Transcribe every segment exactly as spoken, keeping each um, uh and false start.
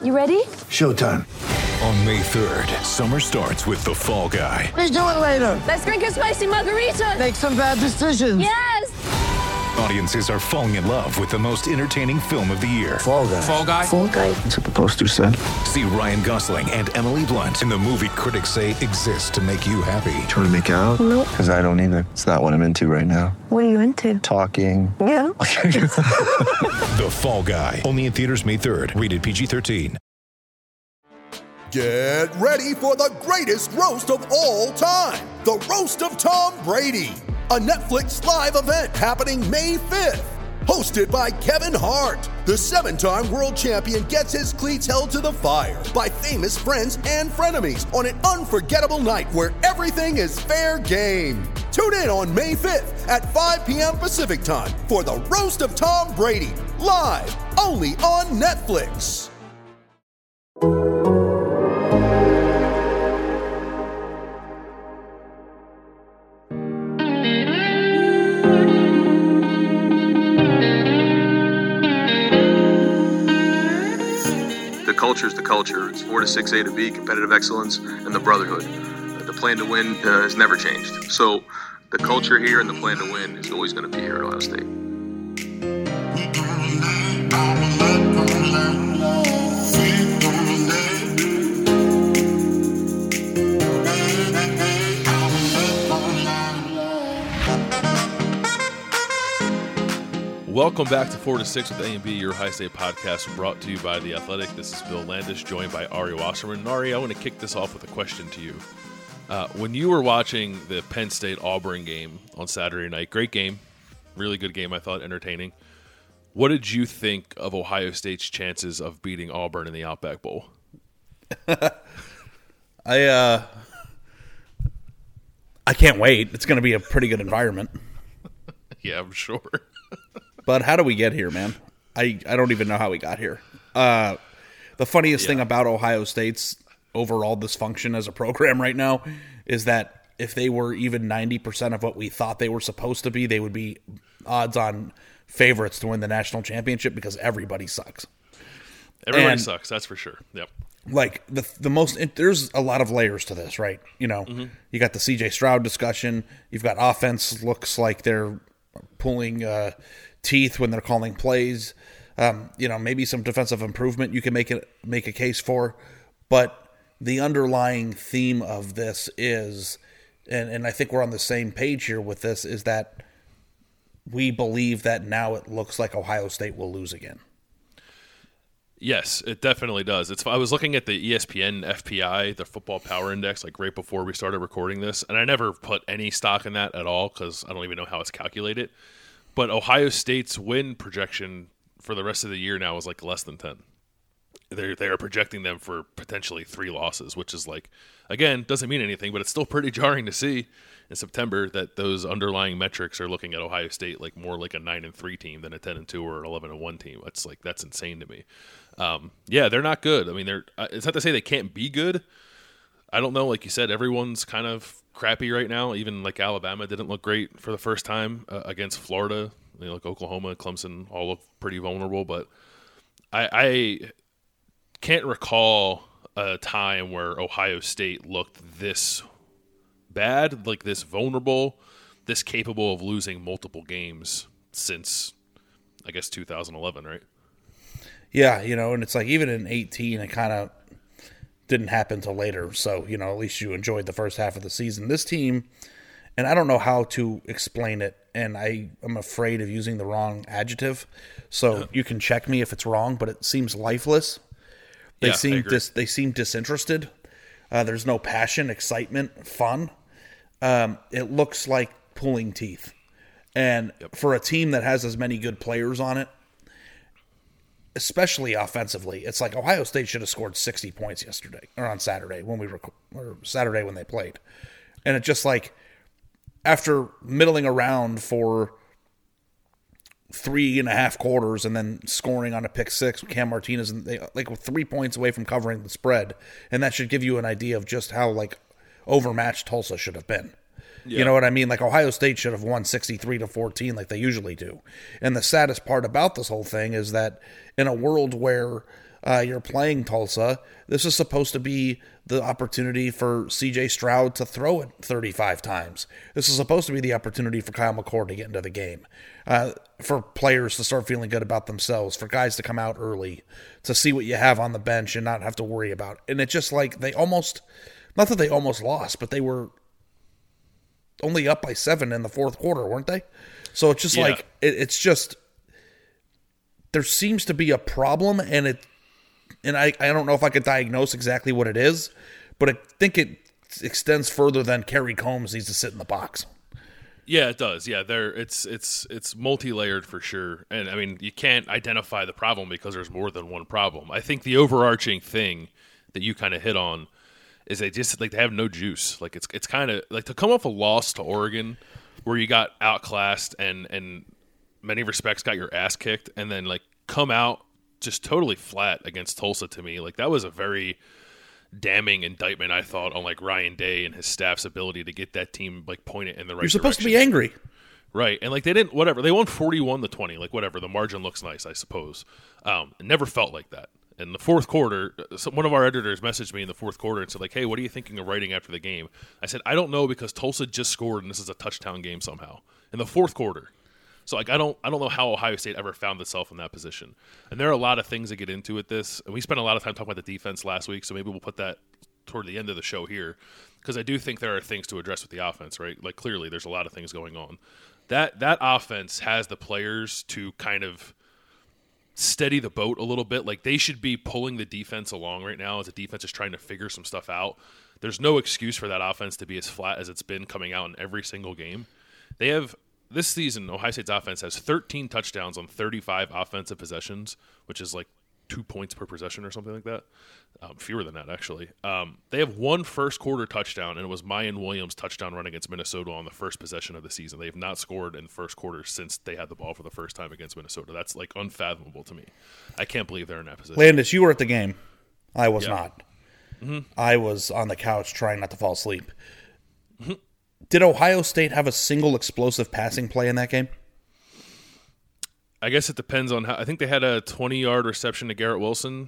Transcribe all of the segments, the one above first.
You ready? Showtime. On May third, summer starts with The Fall Guy. Let's do it later. Let's drink a spicy margarita. Make some bad decisions. Yes! Audiences are falling in love with the most entertaining film of the year. Fall Guy. Fall Guy? Fall Guy. That's what the poster said. See Ryan Gosling and Emily Blunt in the movie critics say exists to make you happy. Trying to make it out? Nope. Because I don't either. It's not what I'm into right now. What are you into? Talking. Yeah. The Fall Guy. Only in theaters May third. Rated P G thirteen. Get ready for the greatest roast of all time. The Roast of Tom Brady. A Netflix live event happening May fifth. Hosted by Kevin Hart. The seven-time world champion gets his cleats held to the fire by famous friends and frenemies on an unforgettable night where everything is fair game. Tune in on May fifth at five p.m. Pacific time for the Roast of Tom Brady. Live only on Netflix. The culture is the culture. It's four to six A to B, competitive excellence, and the brotherhood. Uh, the plan to win uh, has never changed. So the culture here and the plan to win is always going to be here at Ohio State. Welcome back to four to six with A and B, your Ohio State podcast brought to you by The Athletic. This is Bill Landis, joined by Ari Wasserman. And Ari, I want to kick this off with a question to you. Uh, when you were watching the Penn State-Auburn game on Saturday night, great game, really good game, I thought, entertaining. What did you think of Ohio State's chances of beating Auburn in the Outback Bowl? I uh, I can't wait. It's going to be a pretty good environment. Yeah, I'm sure. But how do we get here, man? I, I don't even know how we got here. Uh, the funniest yeah. thing about Ohio State's overall dysfunction as a program right now is that if they were even ninety percent of what we thought they were supposed to be, they would be odds-on favorites to win the national championship because everybody sucks. Everybody and, sucks, that's for sure. Yep. Like, the the most – there's a lot of layers to this, right? You know, mm-hmm. You got the C J Stroud discussion. You've got offense looks like they're pulling uh, – teeth when they're calling plays. Um, you know, maybe some defensive improvement you can make it make a case for, but the underlying theme of this is, and, and I think we're on the same page here with this, is that we believe that now it looks like Ohio State will lose again. Yes, it definitely does. It's. I was looking at the E S P N F P I, the Football Power Index, like right before we started recording this, and I never put any stock in that at all because I don't even know how it's calculated. But Ohio State's win projection for the rest of the year now is like less than ten. They're, they're projecting them for potentially three losses, which is like, again, doesn't mean anything, but it's still pretty jarring to see in September that those underlying metrics are looking at Ohio State like more like a nine and three team than a ten and two or an eleven and one team. That's like, that's insane to me. Um, yeah, they're not good. I mean, they're, it's not to say they can't be good. I don't know. Like you said, everyone's kind of crappy right now. Even like Alabama didn't look great for the first time uh, against Florida. You know, like Oklahoma, Clemson all look pretty vulnerable. But I, I can't recall a time where Ohio State looked this bad, like this vulnerable, this capable of losing multiple games since, I guess, two thousand eleven, right? Yeah, you know, and it's like even in eighteen, it kind of didn't happen till later. So, you know, at least you enjoyed the first half of the season. This team, and I don't know how to explain it, and I am afraid of using the wrong adjective. So yeah. You can check me if it's wrong, but it seems lifeless. They yeah, seem dis- they seem disinterested. Uh, there's no passion, excitement, fun. Um, it looks like pulling teeth. And yep. For a team that has as many good players on it, especially offensively, it's like Ohio State should have scored sixty points yesterday or on Saturday when we rec- or Saturday when they played. And it just like after middling around for three and a half quarters and then scoring on a pick six with Cam Martinez and they like three points away from covering the spread, and that should give you an idea of just how like overmatched Tulsa should have been. Yeah. You know what I mean? Like Ohio State should have won sixty-three to fourteen like they usually do. And the saddest part about this whole thing is that in a world where uh, you're playing Tulsa. This is supposed to be the opportunity for C J Stroud to throw it thirty-five times. This is supposed to be the opportunity for Kyle McCord to get into the game, uh, for players to start feeling good about themselves, for guys to come out early, to see what you have on the bench and not have to worry about it. And it's just like they almost, not that they almost lost, but they were only up by seven in the fourth quarter, weren't they? So it's just yeah. like, it, it's just, there seems to be a problem, and it, and I, I don't know if I could diagnose exactly what it is, but I think it extends further than Kerry Combs needs to sit in the box. Yeah, it does. Yeah, there it's it's it's multi-layered for sure. And I mean, you can't identify the problem because there's more than one problem. I think the overarching thing that you kind of hit on is they just like they have no juice. Like it's it's kind of like to come off a loss to Oregon where you got outclassed and and many respects got your ass kicked, and then like come out just totally flat against Tulsa. To me, like that was a very damning indictment, I thought, on like Ryan Day and his staff's ability to get that team like pointed in the right You're supposed direction. to be angry. Right. And like they didn't, whatever, they won forty-one to twenty, like whatever, the margin looks nice, I suppose. Um, it never felt like that. In the fourth quarter, one of our editors messaged me in the fourth quarter and said like, hey, what are you thinking of writing after the game? I said, I don't know, because Tulsa just scored and this is a touchdown game somehow in the fourth quarter. So like I don't I don't know how Ohio State ever found itself in that position. And there are a lot of things that get into with this. And we spent a lot of time talking about the defense last week, so maybe we'll put that toward the end of the show here, because I do think there are things to address with the offense, right? Like clearly there's a lot of things going on. That that offense has the players to kind of steady the boat a little bit. Like they should be pulling the defense along right now as the defense is trying to figure some stuff out. There's no excuse for that offense to be as flat as it's been coming out in every single game. They have This season, Ohio State's offense has thirteen touchdowns on thirty-five offensive possessions, which is like two points per possession or something like that. Um, fewer than that, actually. Um, they have one first-quarter touchdown, and it was Mayan Williams' touchdown run against Minnesota on the first possession of the season. They have not scored in the first quarter since they had the ball for the first time against Minnesota. That's, like, unfathomable to me. I can't believe they're in that position. Landis, you were at the game. I was yeah. not. Mm-hmm. I was on the couch trying not to fall asleep. Mm-hmm. Did Ohio State have a single explosive passing play in that game? I guess it depends on how. I think they had a twenty-yard reception to Garrett Wilson.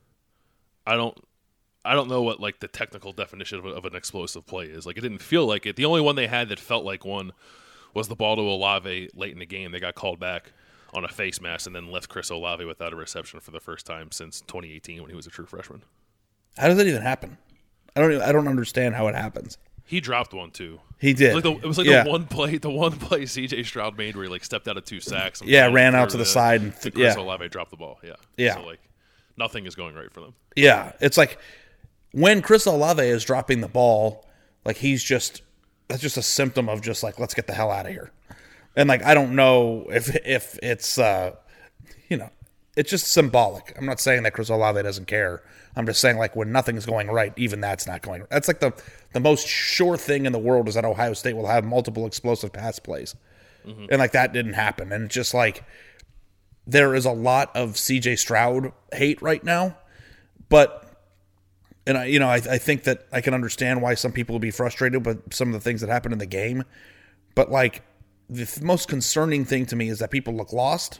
I don't, I don't know what like the technical definition of, a, of an explosive play is. Like it didn't feel like it. The only one they had that felt like one was the ball to Olave late in the game. They got called back on a face mask and then left Chris Olave without a reception for the first time since twenty eighteen when he was a true freshman. How does that even happen? I don't. Even, I don't understand how it happens. He dropped one too. He did. It was like the, it was like yeah. the one play, the one play C J Stroud made where he like stepped out of two sacks. And yeah, ran out to the, the side and th- and Chris yeah. Olave dropped the ball. Yeah, yeah. So like nothing is going right for them. Yeah, it's like when Chris Olave is dropping the ball, like he's just that's just a symptom of just like let's get the hell out of here. And like I don't know if if it's uh, you know it's just symbolic. I'm not saying that Chris Olave doesn't care. I'm just saying, like, when nothing's going right, even that's not going right. That's like the, the most sure thing in the world is that Ohio State will have multiple explosive pass plays. Mm-hmm. And, like, that didn't happen. And it's just, like, there is a lot of C J Stroud hate right now. But, and, I, you know, I, I think that I can understand why some people would be frustrated with some of the things that happened in the game. But, like, the most concerning thing to me is that people look lost.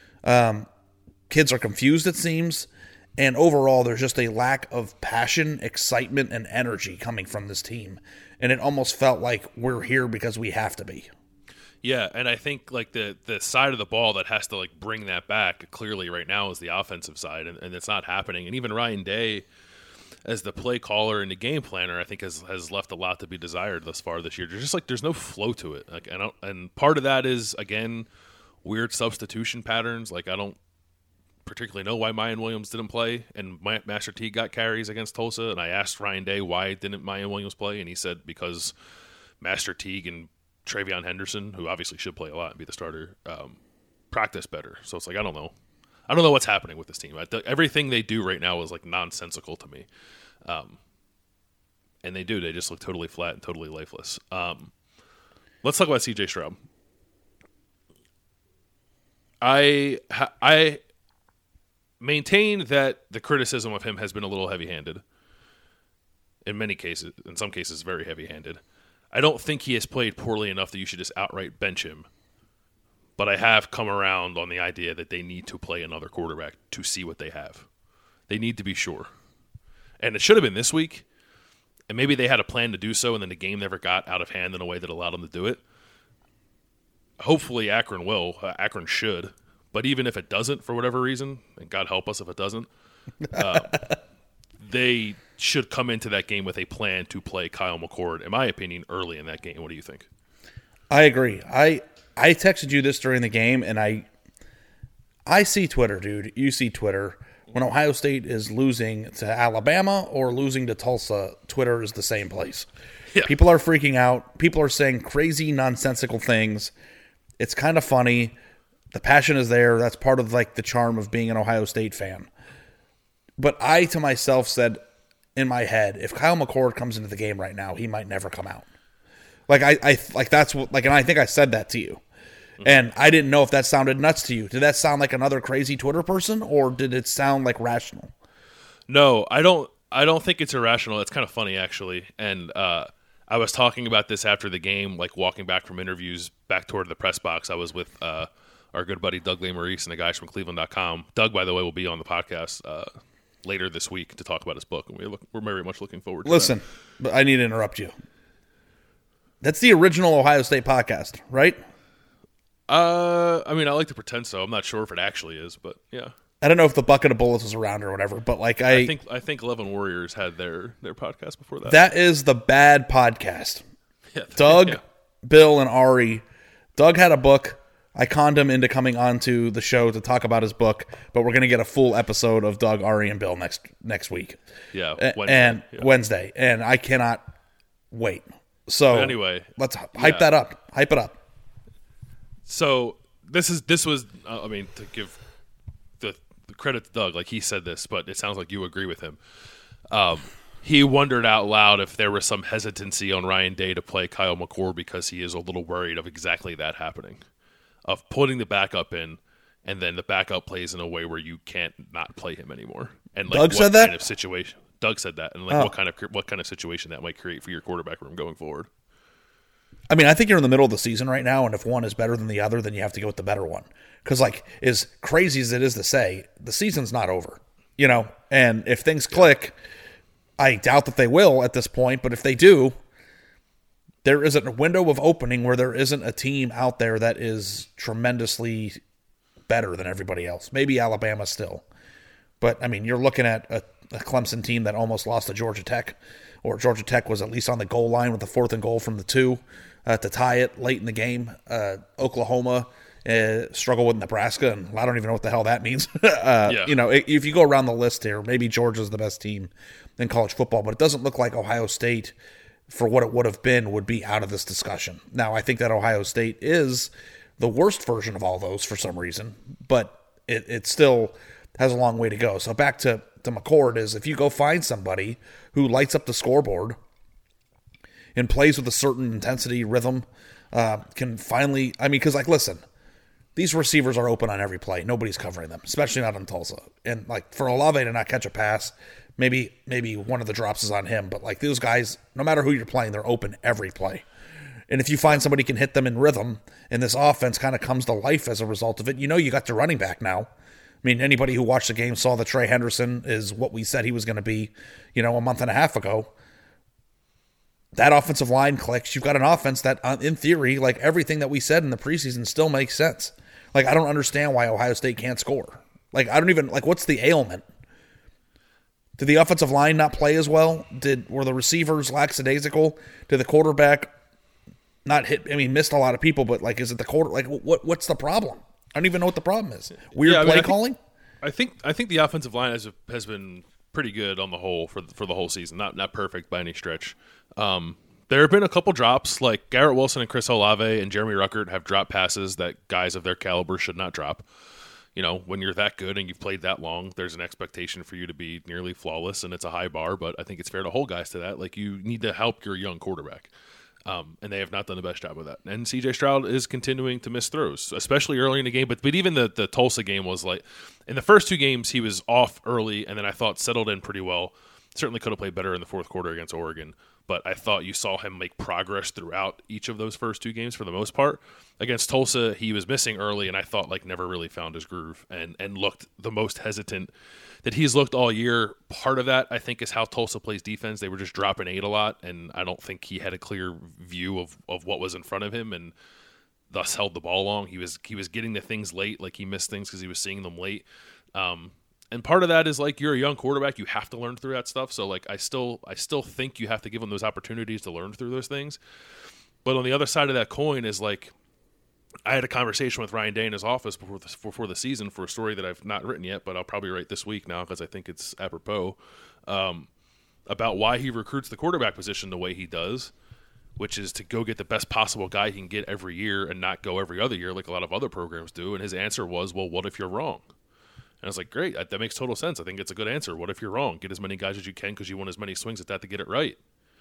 Um, kids are confused, it seems. And overall, there's just a lack of passion, excitement, and energy coming from this team. And it almost felt like we're here because we have to be. Yeah, and I think like the the side of the ball that has to like bring that back clearly right now is the offensive side, and, and it's not happening. And even Ryan Day, as the play caller and the game planner, I think has has left a lot to be desired thus far this year. There's just like there's no flow to it. Like I don't, and part of that is again weird substitution patterns. Like I don't particularly know why Mayan Williams didn't play, and Master Teague got carries against Tulsa, and I asked Ryan Day why didn't Mayan Williams play, and he said because Master Teague and Travion Henderson, who obviously should play a lot and be the starter, um, practice better. So it's like, I don't know. I don't know what's happening with this team. I, th- everything they do right now is like nonsensical to me. Um, and they do. They just look totally flat and totally lifeless. Um, let's talk about C J Stroud. I I maintain that the criticism of him has been a little heavy-handed. In many cases, in some cases, very heavy-handed. I don't think he has played poorly enough that you should just outright bench him. But I have come around on the idea that they need to play another quarterback to see what they have. They need to be sure. And it should have been this week. And maybe they had a plan to do so, and then the game never got out of hand in a way that allowed them to do it. Hopefully Akron will. Uh, Akron should. But even if it doesn't, for whatever reason, and God help us if it doesn't, uh, they should come into that game with a plan to play Kyle McCord, in my opinion, early in that game. What do you think? I agree. I I texted you this during the game, and I I see Twitter, dude. You see Twitter. When Ohio State is losing to Alabama or losing to Tulsa, Twitter is the same place. Yeah. People are freaking out. People are saying crazy, nonsensical things. It's kind of funny. The passion is there. That's part of like the charm of being an Ohio State fan. But I, to myself, said in my head, if Kyle McCord comes into the game right now, he might never come out. Like I, I like that's what like, and I think I said that to you. And I didn't know if that sounded nuts to you. Did that sound like another crazy Twitter person, or did it sound like rational? No, I don't. I don't think it's irrational. It's kind of funny, actually. And uh, I was talking about this after the game, like walking back from interviews back toward the press box. I was with uh, our good buddy Doug Lesmerises and the guys from Cleveland dot com. Doug, by the way, will be on the podcast uh, later this week to talk about his book, and we look, we're very much looking forward to it. Listen, that. But I need to interrupt you. That's the original Ohio State podcast, right? Uh, I mean, I like to pretend so. I'm not sure if it actually is, but yeah. I don't know if the Bucket of Bullets was around or whatever, but like I, I think I think Eleven Warriors had their their podcast before that. That is the bad podcast. Yeah, Doug, yeah. Bill, and Ari. Doug had a book. I conned him into coming onto the show to talk about his book, but we're going to get a full episode of Doug, Ari, and Bill next next week. Yeah, Wednesday. and yeah. Wednesday, and I cannot wait. So but anyway, let's hype yeah. that up. Hype it up. So this is this was uh, I mean, to give the, the credit to Doug, like he said this, but it sounds like you agree with him. Um, he wondered out loud if there was some hesitancy on Ryan Day to play Kyle McCord because he is a little worried of exactly that happening, of putting the backup in, and then the backup plays in a way where you can't not play him anymore. And like, Doug what said that? kind of situation? Doug said that, and like oh. what kind of what kind of situation that might create for your quarterback room going forward. I mean, I think you're in the middle of the season right now, and if one is better than the other, then you have to go with the better one. Because, like, as crazy as it is to say, the season's not over, you know? And if things click, I doubt that they will at this point, but if they do, there isn't a window of opening where there isn't a team out there that is tremendously better than everybody else. Maybe Alabama still. But, I mean, you're looking at a, a Clemson team that almost lost to Georgia Tech, or Georgia Tech was at least on the goal line with the fourth and goal from the two. Uh, to tie it late in the game. Uh, Oklahoma uh, struggle with Nebraska, and I don't even know what the hell that means. uh, yeah. You know, if you go around the list here, maybe Georgia's the best team in college football, but it doesn't look like Ohio State, for what it would have been, would be out of this discussion. Now, I think that Ohio State is the worst version of all those for some reason, but it, it still has a long way to go. So back to, to McCord is, if you go find somebody who lights up the scoreboard and plays with a certain intensity, rhythm, uh, can finally, I mean, because, like, listen, these receivers are open on every play. Nobody's covering them, especially not in Tulsa. And, like, for Olave to not catch a pass, maybe maybe one of the drops is on him, but, like, those guys, no matter who you're playing, they're open every play. And if you find somebody can hit them in rhythm, and this offense kind of comes to life as a result of it, you know you got the running back now. I mean, anybody who watched the game saw that Trey Henderson is what we said he was going to be, you know, a month and a half ago. That offensive line clicks. You've got an offense that, in theory, like everything that we said in the preseason, still makes sense. Like, I don't understand why Ohio State can't score. Like, I don't even, like, what's the ailment? Did the offensive line not play as well? Did Were the receivers lackadaisical? Did the quarterback not hit, I mean, missed a lot of people, but, like, is it the quarter, like, what? what's the problem? I don't even know what the problem is. Weird yeah, I mean, play I think, calling? I think I think the offensive line has has been pretty good on the whole for for the whole season. Not not perfect by any stretch. Um, there have been a couple drops, like Garrett Wilson and Chris Olave and Jeremy Ruckert have dropped passes that guys of their caliber should not drop. You know, when you're that good and you've played that long, there's an expectation for you to be nearly flawless, and it's a high bar, but I think it's fair to hold guys to that. Like, you need to help your young quarterback, um, and they have not done the best job of that. And C J Stroud is continuing to miss throws, especially early in the game, but, but even the, the Tulsa game was like, in the first two games, he was off early, and then I thought settled in pretty well. Certainly could have played better in the fourth quarter against Oregon, but I thought you saw him make progress throughout each of those first two games for the most part. Against Tulsa, he was missing early, and I thought like never really found his groove and, and looked the most hesitant that he's looked all year. Part of that, I think, is how Tulsa plays defense. They were just dropping eight a lot, and I don't think he had a clear view of, of what was in front of him, and thus held the ball long. He was he was getting the things late, like he missed things because he was seeing them late. Um, And part of that is like you're a young quarterback, you have to learn through that stuff. So like I still I still think you have to give him those opportunities to learn through those things. But on the other side of that coin is like I had a conversation with Ryan Day in his office before the, before the season for a story that I've not written yet, but I'll probably write this week now because I think it's apropos, um, about why he recruits the quarterback position the way he does, which is to go get the best possible guy he can get every year and not go every other year like a lot of other programs do. And his answer was, well, what if you're wrong? And I was like, great, that makes total sense. I think it's a good answer. What if you're wrong? Get as many guys as you can because you want as many swings at that to get it right.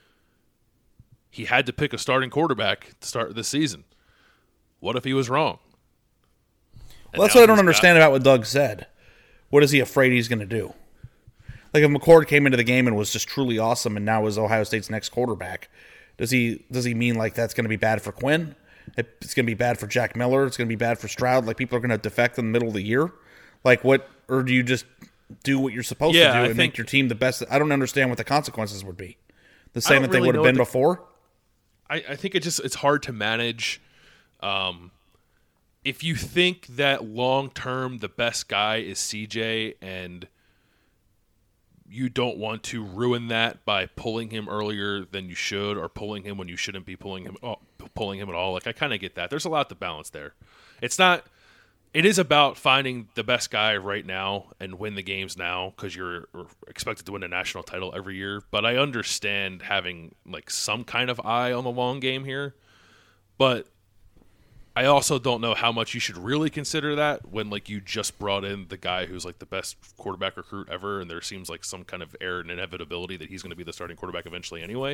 He had to pick a starting quarterback to start this season. What if he was wrong? Well, that's what I don't understand about what Doug said. What is he afraid he's going to do? Like if McCord came into the game and was just truly awesome and now is Ohio State's next quarterback, does he does he mean like that's going to be bad for Quinn? It's going to be bad for Jack Miller? It's going to be bad for Stroud? Like people are going to defect in the middle of the year? Like what, or do you just do what you're supposed yeah, to do I and think, make your team the best? I don't understand what the consequences would be. The same that they really would have been the, before? I, I think it just it's hard to manage. Um, if you think that long-term the best guy is C J and you don't want to ruin that by pulling him earlier than you should or pulling him when you shouldn't be pulling him, oh, pulling him at all, like I kind of get that. There's a lot to balance there. It's not... It is about finding the best guy right now and win the games now because you're expected to win a national title every year. But I understand having like some kind of eye on the long game here. But I also don't know how much you should really consider that when like you just brought in the guy who's like the best quarterback recruit ever, and there seems like some kind of air and inevitability that he's going to be the starting quarterback eventually anyway.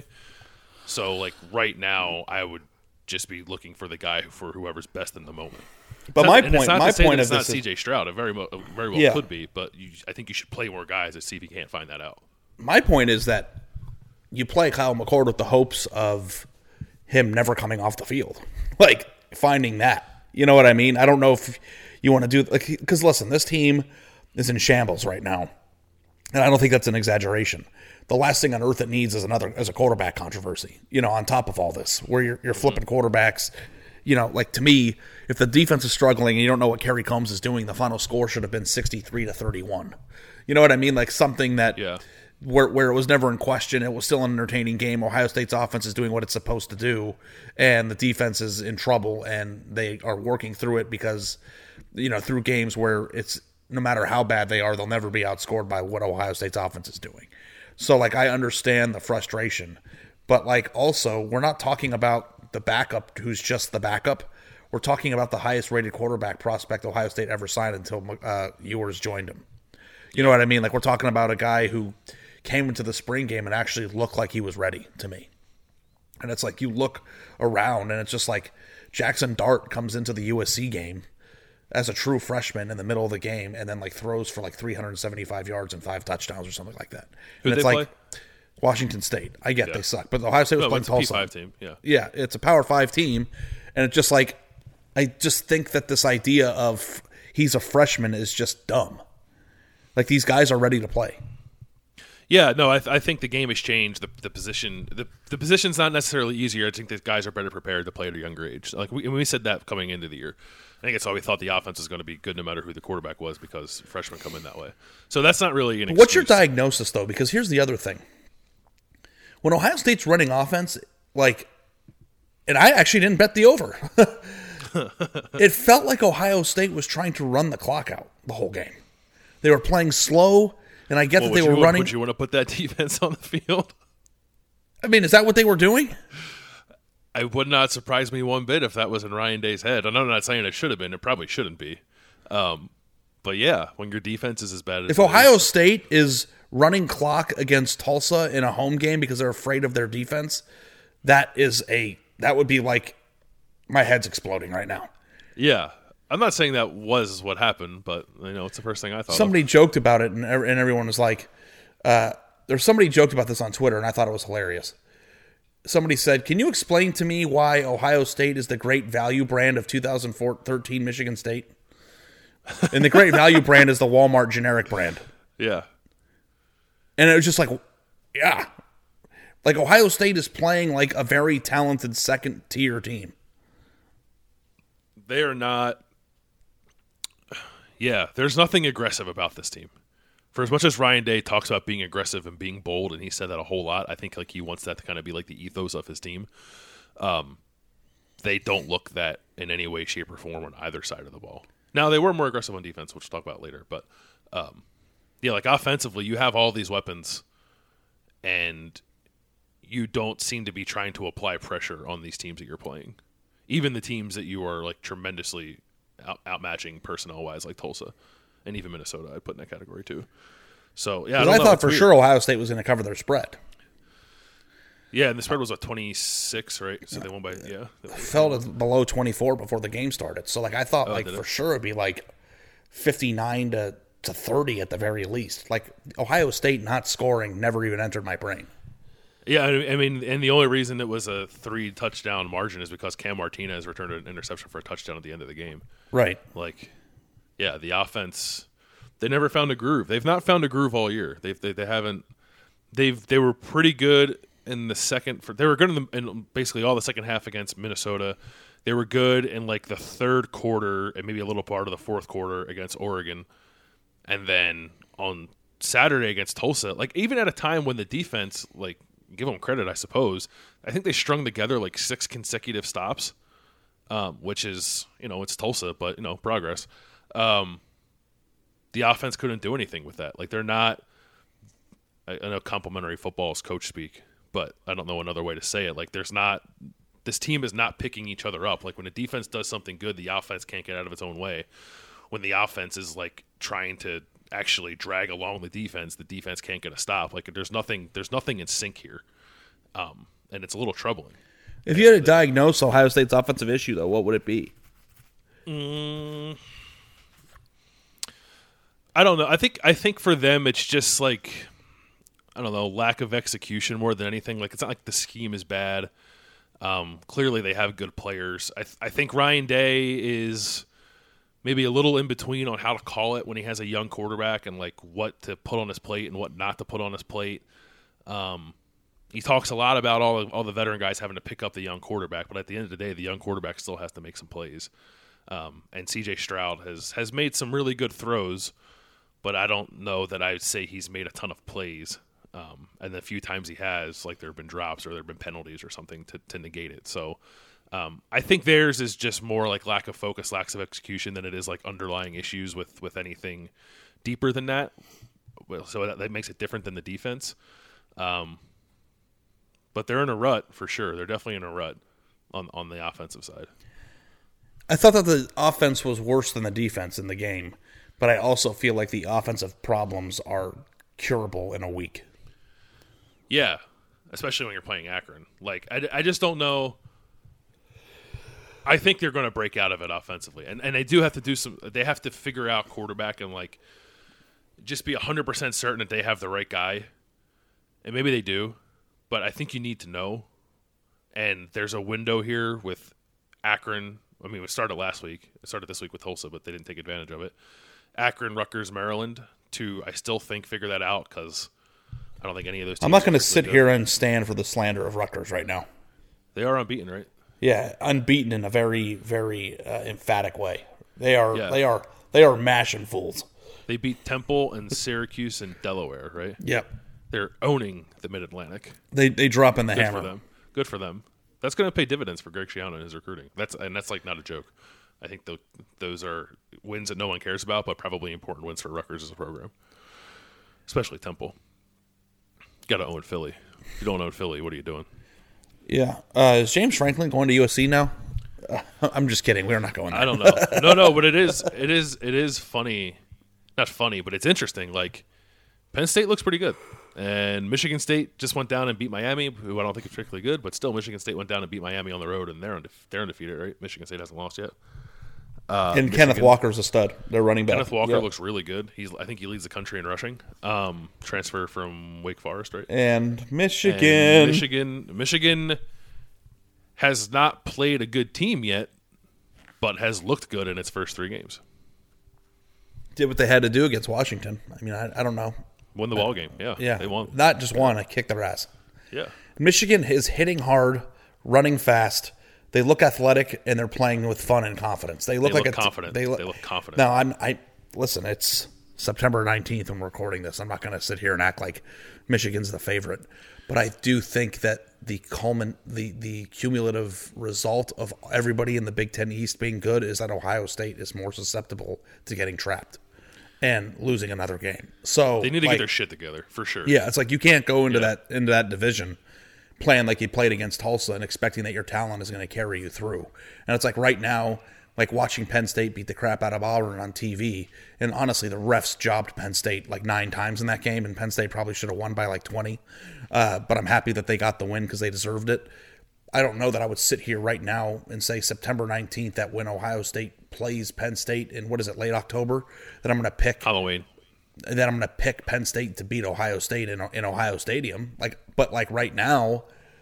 So like right now, I would just be looking for the guy for whoever's best in the moment. But it's my not, point, my point is not this C J Stroud. It very, very well yeah. could be, but you, I think you should play more guys and see if you can't find that out. My point is that you play Kyle McCord with the hopes of him never coming off the field, like finding that. You know what I mean? I don't know if you want to do like because listen, this team is in shambles right now, and I don't think that's an exaggeration. The last thing on earth it needs is another as a quarterback controversy. You know, on top of all this, where you're, you're flipping mm-hmm. quarterbacks. You know, like to me, if the defense is struggling and you don't know what Kerry Combs is doing, the final score should have been sixty-three to thirty-one. You know what I mean? Like something that yeah. where where it was never in question. It was still an entertaining game. Ohio State's offense is doing what it's supposed to do, and the defense is in trouble, and they are working through it because, you know, through games where it's no matter how bad they are, they'll never be outscored by what Ohio State's offense is doing. So, like, I understand the frustration, but like also we're not talking about the backup who's just the backup. We're talking about the highest rated quarterback prospect Ohio State ever signed until uh, Ewers joined him. You know what I mean? Like we're talking about a guy who came into the spring game and actually looked like he was ready to me. And it's like you look around and it's just like Jackson Dart comes into the U S C game as a true freshman in the middle of the game and then like throws for like three hundred seventy-five yards and five touchdowns or something like that. Who and it's they like play? Washington State. I get yeah. they suck, but Ohio State was no, playing it's a Tulsa. P five team. Yeah, yeah, it's a Power Five team, and it's just like I just think that this idea of he's a freshman is just dumb. Like these guys are ready to play. Yeah, no, I, th- I think the game has changed. The the position the the position's not necessarily easier. I think that guys are better prepared to play at a younger age. Like we, we said that coming into the year. I think it's why we thought the offense was going to be good no matter who the quarterback was because freshmen come in that way. So that's not really an excuse. What's your diagnosis though? Because here's the other thing. When Ohio State's running offense, like, and I actually didn't bet the over. It felt like Ohio State was trying to run the clock out the whole game. They were playing slow, and I get well, that they were you, running. Would you want to put that defense on the field? I mean, is that what they were doing? It would not surprise me one bit if that was in Ryan Day's head. And I'm not saying it should have been. It probably shouldn't be. Um, but yeah, when your defense is as bad as if Ohio is, State is running clock against Tulsa in a home game because they're afraid of their defense, that is a that would be like my head's exploding right now. Yeah, I'm not saying that was what happened, but you know, it's the first thing I thought. Somebody of. joked about it, and and everyone was like, uh, there's somebody joked about this on Twitter, and I thought it was hilarious. Somebody said, "Can you explain to me why Ohio State is the great value brand of two thousand thirteen Michigan State?" And the great value brand is the Walmart generic brand. Yeah. And it was just like, yeah. Like, Ohio State is playing like a very talented second-tier team. They are not... Yeah, there's nothing aggressive about this team. For as much as Ryan Day talks about being aggressive and being bold, and he said that a whole lot, I think like he wants that to kind of be like the ethos of his team. Um, they don't look that in any way, shape, or form on either side of the ball. Now, they were more aggressive on defense, which we'll talk about later. But, um, yeah, like offensively, you have all these weapons, and you don't seem to be trying to apply pressure on these teams that you're playing. Even the teams that you are like tremendously out- outmatching personnel-wise, like Tulsa. And even Minnesota, I'd put in that category too. So, yeah. I, don't I know. thought It's for weird. sure Ohio State was going to cover their spread. Yeah, and the spread was what, twenty-six, right? So they won by, yeah. Fell to below twenty-four before the game started. So, like, I thought, Oh, like, did for it? sure it'd be like fifty-nine to, to thirty at the very least. Like, Ohio State not scoring never even entered my brain. Yeah, I I mean, and the only reason it was a three-touchdown margin is because Cam Martinez returned an interception for a touchdown at the end of the game. Right. Like, yeah, the offense, they never found a groove. They've not found a groove all year. They've, they they haven't. They've they were pretty good in the second. For they were good in, the, in basically all the second half against Minnesota. They were good in like the third quarter and maybe a little part of the fourth quarter against Oregon, and then on Saturday against Tulsa. Like even at a time when the defense, like give them credit, I suppose. I think they strung together like six consecutive stops, um, which is you know it's Tulsa, but you know progress. Um, the offense couldn't do anything with that. Like they're not. I, I know complimentary football is coach speak, but I don't know another way to say it. Like there's not. This team is not picking each other up. Like when the defense does something good, the offense can't get out of its own way. When the offense is like trying to actually drag along the defense, the defense can't get a stop. Like there's nothing. There's nothing in sync here, um, and it's a little troubling. If you had to diagnose Ohio State's offensive issue, though, what would it be? Mm, I don't know. I think I think for them, it's just like I don't know, lack of execution more than anything. Like it's not like the scheme is bad. Um, clearly, they have good players. I, th- I think Ryan Day is maybe a little in between on how to call it when he has a young quarterback and like what to put on his plate and what not to put on his plate. Um, he talks a lot about all of, all the veteran guys having to pick up the young quarterback, but at the end of the day, the young quarterback still has to make some plays. Um, and C J Stroud has has made some really good throws, but I don't know that I would say he's made a ton of plays. Um, and the few times he has, like there have been drops or there have been penalties or something to, to negate it. So um, I think theirs is just more like lack of focus, lack of execution than it is like underlying issues with, with anything deeper than that. Well, so that, that makes it different than the defense. Um, but they're in a rut for sure. They're definitely in a rut on, on the offensive side. I thought that the offense was worse than the defense in the game, but I also feel like the offensive problems are curable in a week. Yeah, especially when you're playing Akron. Like, I, I just don't know. I think they're going to break out of it offensively. And and they do have to do some – they have to figure out quarterback and, like, just be one hundred percent certain that they have the right guy. And maybe they do, but I think you need to know. And there's a window here with Akron. I mean, it started last week. It started this week with Tulsa, but they didn't take advantage of it. Akron, Rutgers, Maryland to, I still think, figure that out because – I don't think any of those teams I'm not going to are sit good. here and stand for the slander of Rutgers right now. They are unbeaten, right? Yeah, unbeaten in a very, very uh, emphatic way. They are, Yeah. they are, they are mashing fools. They beat Temple and Syracuse and Delaware, right? Yep. They're owning the Mid-Atlantic. They they drop in the Good hammer. for them. Good for them. That's going to pay dividends for Greg Schiano and his recruiting. That's and that's like not a joke. I think the, those are wins that no one cares about, but probably important wins for Rutgers as a program, especially Temple. Got to own Philly. If you don't own Philly, what are you doing? Yeah. Uh, is James Franklin going to U S C now? Uh, I'm just kidding. We're not going there. I don't know. No, no, but it is, it is, it is funny. Not funny, but it's interesting. Like Penn State looks pretty good, and Michigan State just went down and beat Miami, who I don't think is particularly good, but still, Michigan State went down and beat Miami on the road, and they're undefe- they're undefeated, right? Michigan State hasn't lost yet. Uh, and Michigan. Kenneth Walker's a stud. They're running back. Kenneth Walker Yep. looks really good. He's I think he leads the country in rushing. Um, transfer from Wake Forest, right? And Michigan. And Michigan. Michigan has not played a good team yet, but has looked good in its first three games. Did what they had to do against Washington. I mean, I, I don't know. Won the ball game. Yeah, Yeah, they won. Not just won. I kicked their ass. Yeah, Michigan is hitting hard, running fast. They look athletic, and they're playing with fun and confidence. They look They like look a t- confident. They look, They look confident. Now, I'm. I listen. It's September nineteenth, and we're recording this. I'm not going to sit here and act like Michigan's the favorite, but I do think that the culmin, the the cumulative result of everybody in the Big Ten East being good is that Ohio State is more susceptible to getting trapped and losing another game. So they need to like, get their shit together for sure. Yeah, it's like you can't go into Yeah. that into that division playing like you played against Tulsa and expecting that your talent is going to carry you through. And it's like right now, like watching Penn State beat the crap out of Auburn on T V. And honestly, the refs jobbed Penn State like nine times in that game, and Penn State probably should have won by like twenty. Uh, but I'm happy that they got the win because they deserved it. I don't know that I would sit here right now and say September nineteenth that when Ohio State plays Penn State in, what is it, late October, that I'm going to pick Halloween. And then I'm going to pick Penn State to beat Ohio State in, in Ohio Stadium. Like, but like right now,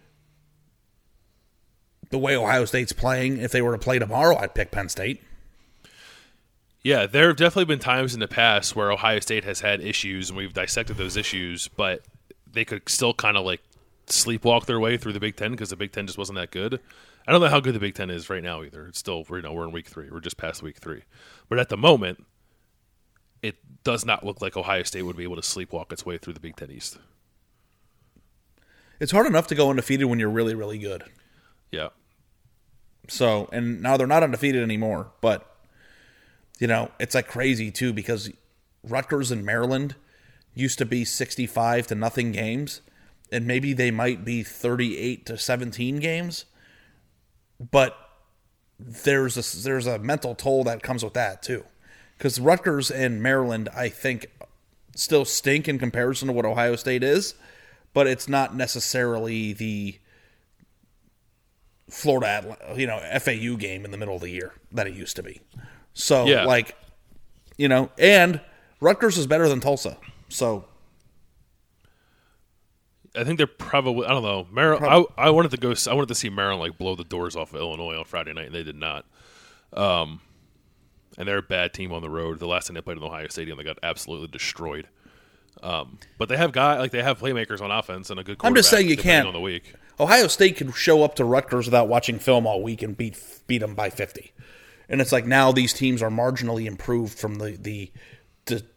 the way Ohio State's playing, if they were to play tomorrow, I'd pick Penn State. Yeah, there have definitely been times in the past where Ohio State has had issues, and we've dissected those issues, but they could still kind of like sleepwalk their way through the Big Ten because the Big Ten just wasn't that good. I don't know how good the Big Ten is right now either. It's still, you know, we're in week three. We're just past week three. But at the moment, it does not look like Ohio State would be able to sleepwalk its way through the Big Ten East. It's hard enough to go undefeated when you're really, really good. Yeah. So, and now they're not undefeated anymore, but, you know, it's like crazy too because Rutgers and Maryland used to be sixty-five to nothing games, and maybe they might be thirty-eight to seventeen games, but there's a, there's a mental toll that comes with that too. Because Rutgers and Maryland, I think, still stink in comparison to what Ohio State is, but it's not necessarily the Florida, you know, F A U game in the middle of the year that it used to be. So, Yeah. like, you know, and Rutgers is better than Tulsa. So, I think they're probably, I don't know. Maryland, I, I wanted to go, I wanted to see Maryland like blow the doors off of Illinois on Friday night, and they did not. Um, and they're a bad team on the road. The last time they played in Ohio Stadium, they got absolutely destroyed. Um, but they have guy like they have playmakers on offense and a good quarterback. I'm just saying you depending can't. on the week. Ohio State could show up to Rutgers without watching film all week and beat beat them by fifty. And it's like now these teams are marginally improved from the the, the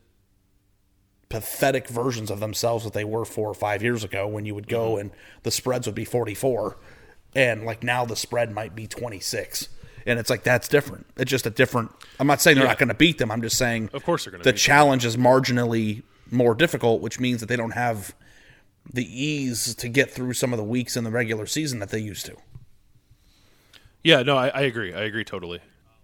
pathetic versions of themselves that they were four or five years ago when you would go Mm-hmm. and the spreads would be forty-four. And like now the spread might be twenty-six. And it's like that's different. It's just a different. I'm not saying they're Yeah. not going to beat them. I'm just saying Of course they're going to the beat challenge is marginally more difficult, which means that they don't have the ease to get through some of the weeks in the regular season that they used to. Yeah, no, I, I agree. I agree totally.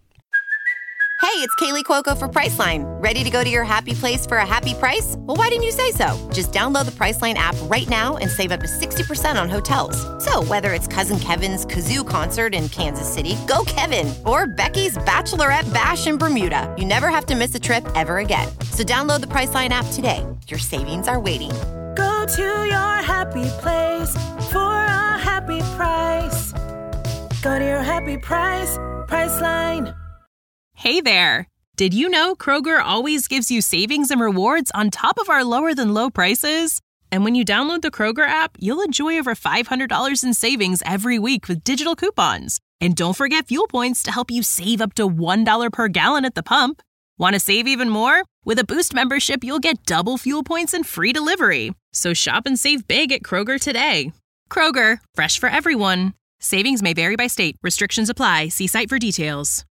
Hey, it's Kaylee Cuoco for Priceline. Ready to go to your happy place for a happy price? Well, why didn't you say so? Just download the Priceline app right now and save up to sixty percent on hotels. So whether it's Cousin Kevin's Kazoo concert in Kansas City, go Kevin, or Becky's Bachelorette Bash in Bermuda, you never have to miss a trip ever again. So download the Priceline app today. Your savings are waiting. Go to your happy place for a happy price. Go to your happy price, Priceline. Hey there! Did you know Kroger always gives you savings and rewards on top of our lower-than-low prices? And when you download the Kroger app, you'll enjoy over five hundred dollars in savings every week with digital coupons. And don't forget fuel points to help you save up to one dollar per gallon at the pump. Want to save even more? With a Boost membership, you'll get double fuel points and free delivery. So shop and save big at Kroger today. Kroger, fresh for everyone. Savings may vary by state. Restrictions apply. See site for details.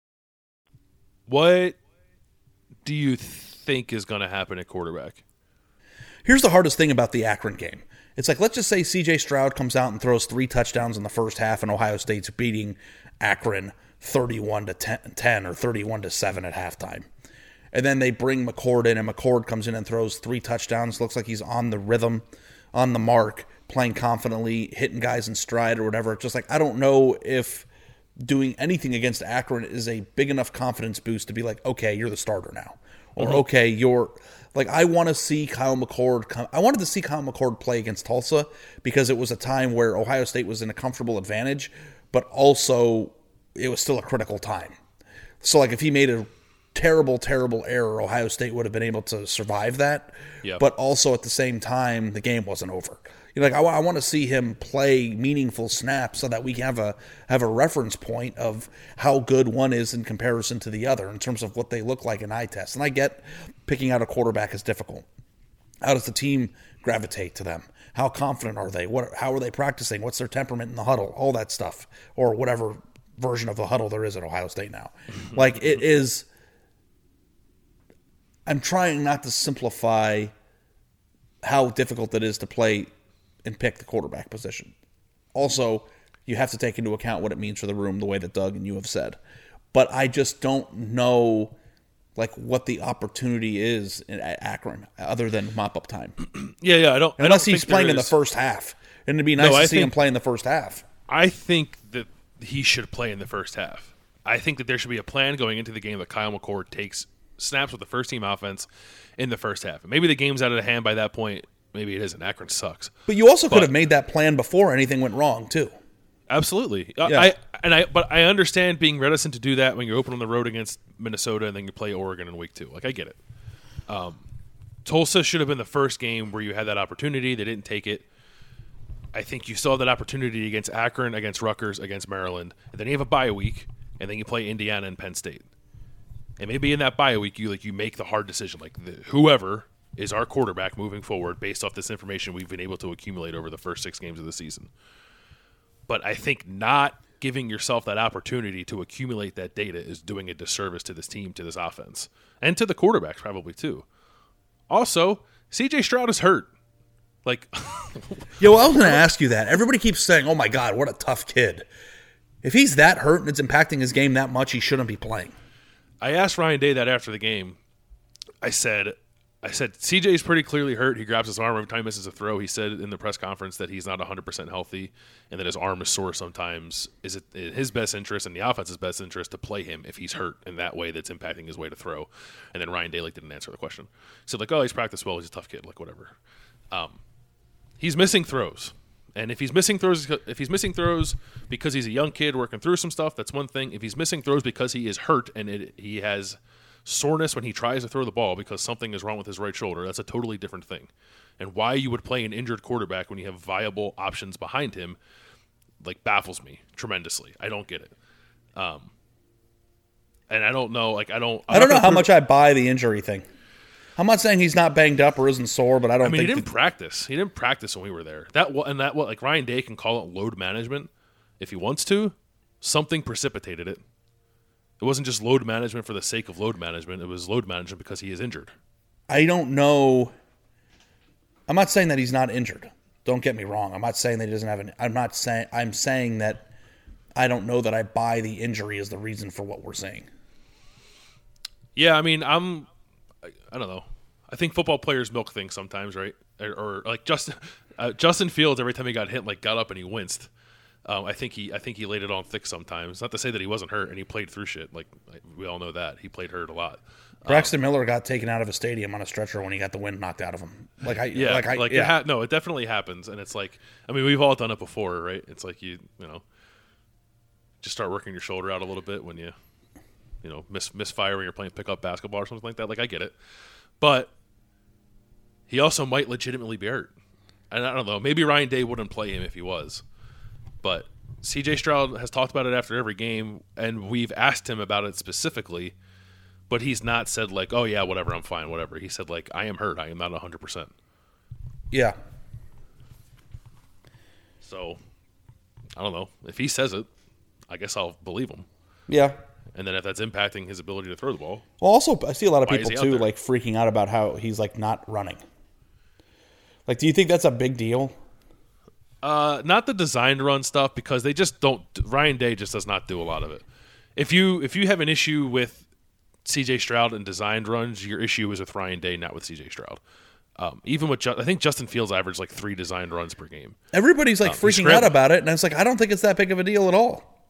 What do you think is going to happen at quarterback? Here's the hardest thing about the Akron game. It's like, let's just say C J Stroud comes out and throws three touchdowns in the first half and Ohio State's beating Akron thirty-one to ten or thirty-one to seven at halftime. And then they bring McCord in and McCord comes in and throws three touchdowns. Looks like he's on the rhythm, on the mark, playing confidently, hitting guys in stride or whatever. It's just like, I don't know if doing anything against Akron is a big enough confidence boost to be like, okay, you're the starter now. Or, mm-hmm. okay, you're like, I want to see Kyle McCord come. I wanted to see Kyle McCord play against Tulsa because it was a time where Ohio State was in a comfortable advantage, but also it was still a critical time. So, like, if he made a terrible, terrible error, Ohio State would have been able to survive that. Yep. But also at the same time, the game wasn't over. You're like, I, I want to see him play meaningful snaps so that we have a have a reference point of how good one is in comparison to the other in terms of what they look like in eye tests. And I get picking out a quarterback is difficult. How does the team gravitate to them? How confident are they? What? How are they practicing? What's their temperament in the huddle? All that stuff, or whatever version of the huddle there is at Ohio State now. Like, it is. I'm trying not to simplify how difficult it is to play and pick the quarterback position. Also, you have to take into account what it means for the room, the way that Doug and you have said. But I just don't know, like, what the opportunity is in Akron other than mop-up time. Yeah, yeah, I don't. Unless I don't he's playing in the first half, and it'd be nice no, to I see think, him play in the first half. I think that he should play in the first half. I think that there should be a plan going into the game that Kyle McCord takes snaps with the first team offense in the first half. Maybe the game's out of hand by that point. Maybe it isn't. Akron sucks. But you also but, could have made that plan before anything went wrong, too. Absolutely. Yeah. I and I but I understand being reticent to do that when you're open on the road against Minnesota and then you play Oregon in week two. Like, I get it. Um, Tulsa should have been the first game where you had that opportunity. They didn't take it. I think you still have that opportunity against Akron, against Rutgers, against Maryland. And then you have a bye week, and then you play Indiana and Penn State. And maybe in that bye week, you like you make the hard decision, like the, whoever is our quarterback moving forward based off this information we've been able to accumulate over the first six games of the season. But I think not giving yourself that opportunity to accumulate that data is doing a disservice to this team, to this offense, and to the quarterbacks probably too. Also, C J Stroud is hurt. Like, yeah, well, I was going to ask you that. Everybody keeps saying, "Oh my God, what a tough kid." If he's that hurt and it's impacting his game that much, he shouldn't be playing. I asked Ryan Day that after the game. I said, I said, C J's pretty clearly hurt. He grabs his arm every time he misses a throw. He said in the press conference that he's not one hundred percent healthy and that his arm is sore sometimes. Is it in his best interest and the offense's best interest to play him if he's hurt in that way that's impacting his way to throw? And then Ryan Day like, didn't answer the question. He said, like, oh, he's practiced well. He's a tough kid. Like, whatever. Um, he's missing throws. And if he's missing throws, if he's missing throws because he's a young kid working through some stuff, that's one thing. If he's missing throws because he is hurt and it, he has soreness when he tries to throw the ball because something is wrong with his right shoulder, that's a totally different thing. And why you would play an injured quarterback when you have viable options behind him, like, baffles me tremendously. I don't get it. Um, and I don't know, like, I don't. I'm I don't know how prove- much I buy the injury thing. I'm not saying he's not banged up or isn't sore, but I don't. I mean, think he didn't that- practice. He didn't practice when we were there. That and that what like Ryan Day can call it load management if he wants to. Something precipitated it. It wasn't just load management for the sake of load management. It was load management because he is injured. I don't know. I'm not saying that he's not injured. Don't get me wrong. I'm not saying that he doesn't have an. I'm not saying. I'm saying that I don't know that I buy the injury as the reason for what we're seeing. Yeah, I mean, I'm. I, I don't know. I think football players milk things sometimes, right? Or, or like Justin uh, Justin Fields, every time he got hit, like got up and he winced. Um, I think he I think he laid it on thick sometimes. Not to say that he wasn't hurt and he played through shit. Like, like we all know that he played hurt a lot. Braxton um, Miller got taken out of a stadium on a stretcher when he got the wind knocked out of him. Like I yeah, like I like yeah. It ha- no, it definitely happens, and it's like I mean we've all done it before, right? It's like you you know just start working your shoulder out a little bit when you you know miss misfire when you're playing pickup basketball or something like that. Like I get it, but he also might legitimately be hurt. And I don't know. Maybe Ryan Day wouldn't play him if he was, but C J Stroud has talked about it after every game, and we've asked him about it specifically, but he's not said like, oh, yeah, whatever, I'm fine, whatever. He said, like, I am hurt. I am not one hundred percent. Yeah. So, I don't know. If he says it, I guess I'll believe him. Yeah. And then if that's impacting his ability to throw the ball. Well, also, I see a lot of people, too, like, freaking out about how he's, like, not running. Like, do you think that's a big deal? Uh, not the designed run stuff, because they just don't. Ryan Day just does not do a lot of it. If you if you have an issue with C J Stroud and designed runs, your issue is with Ryan Day, not with C J Stroud. Um, even with Ju- I think Justin Fields averaged like three designed runs per game. Everybody's like um, freaking out about it, and it's like I don't think it's that big of a deal at all.